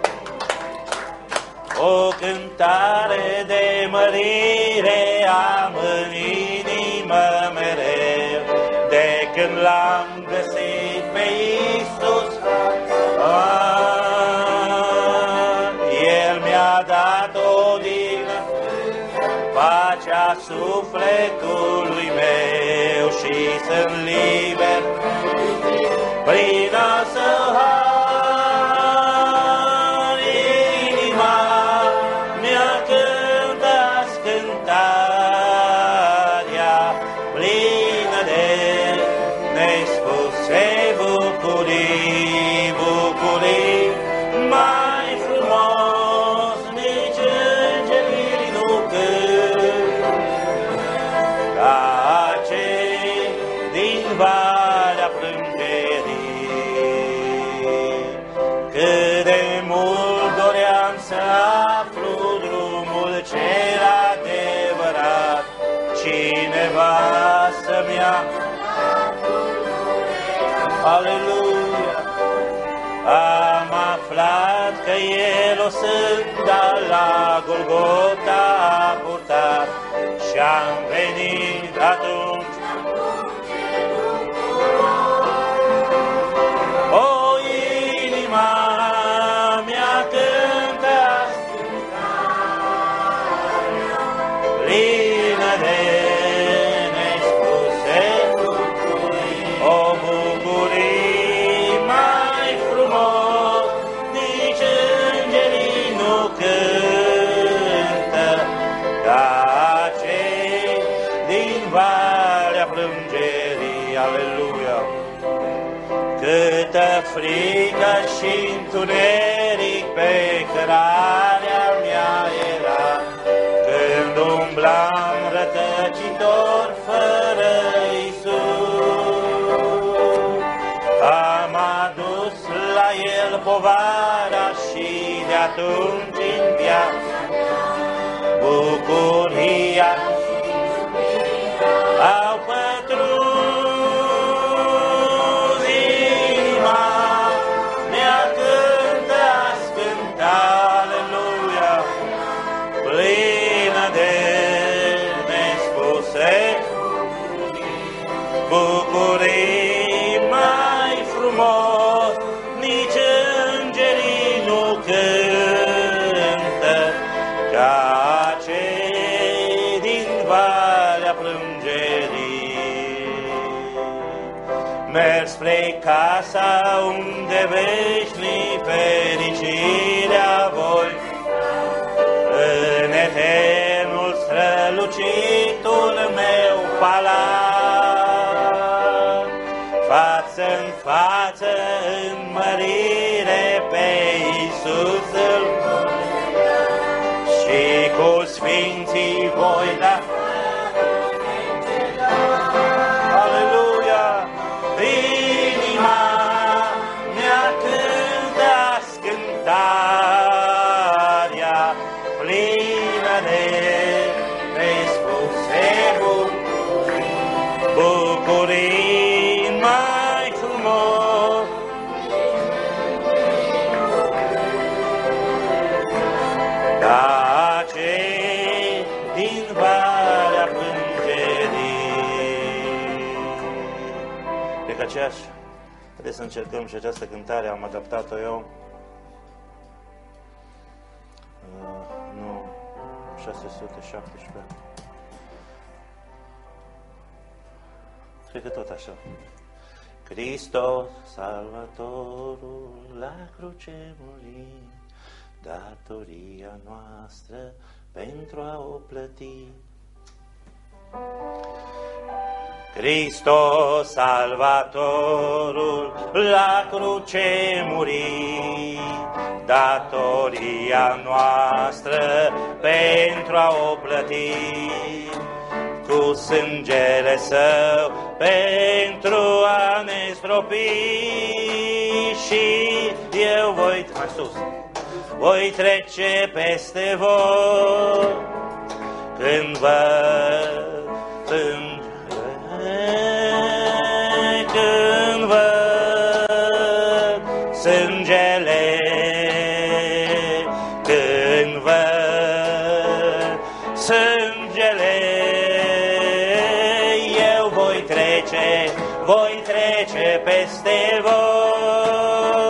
Speaker 1: O cântare de mărire am în inimă mereu, de când l-am găsit pe Iisus. El mi-a dat odină, pacea sufletului meu și sunt liber prin al Său har. Inima mea cântă-ți cântarea plină de nespuse bucurii, bucurii mai frumos nici îngerii nu cânt, ca cei din Valea Plângerii. Cât de mult doream să aflu drumul cel adevărat, cineva să-mi ia. Aleluia! Am aflat că El o sânda la Golgota a purtat și-am venit atunci. O, inima mea cântă-ți plină de nespuse bucurii, o bucurii mai frumos nici îngerii nu cântă, ca cei din Valea Plângerii. Aleluia! Câtă frică și întuneric pe cărarea mea era, când umblam rătăcitor fără Iisus. Am adus la El povara și de atunci în viață bucuria au pătruns. Inima mea cântă-ți cântare, aleluia, plină de nespuse bucurii mai frumos nici îngerii nu cântă, ca cei din Valea Plângerii. Merg spre casa unde veșnic fericirea voi, în eternul strălucitul meu palat. față-n față în mărire pe Iisus și cu sfinții voi da. Aleluia! Inima mea cântă cântarea plină de nespuse bucurii mai frumos. Ca cei din Valea Plângerii. Cred că aceeași, haideți să încercăm și această cântare, am adaptat-o eu. Nu, 617. Cred că tot așa. Hristos, Salvatorul, la cruce muri, datoria noastră pentru a o plăti. Hristos, Salvatorul, la cruce muri, datoria noastră pentru a o plăti. Cu sângele Său pentru a ne stropi și eu voi, mai sus, voi trece peste voi când văd sângele, când văd sângele, când văd sângele.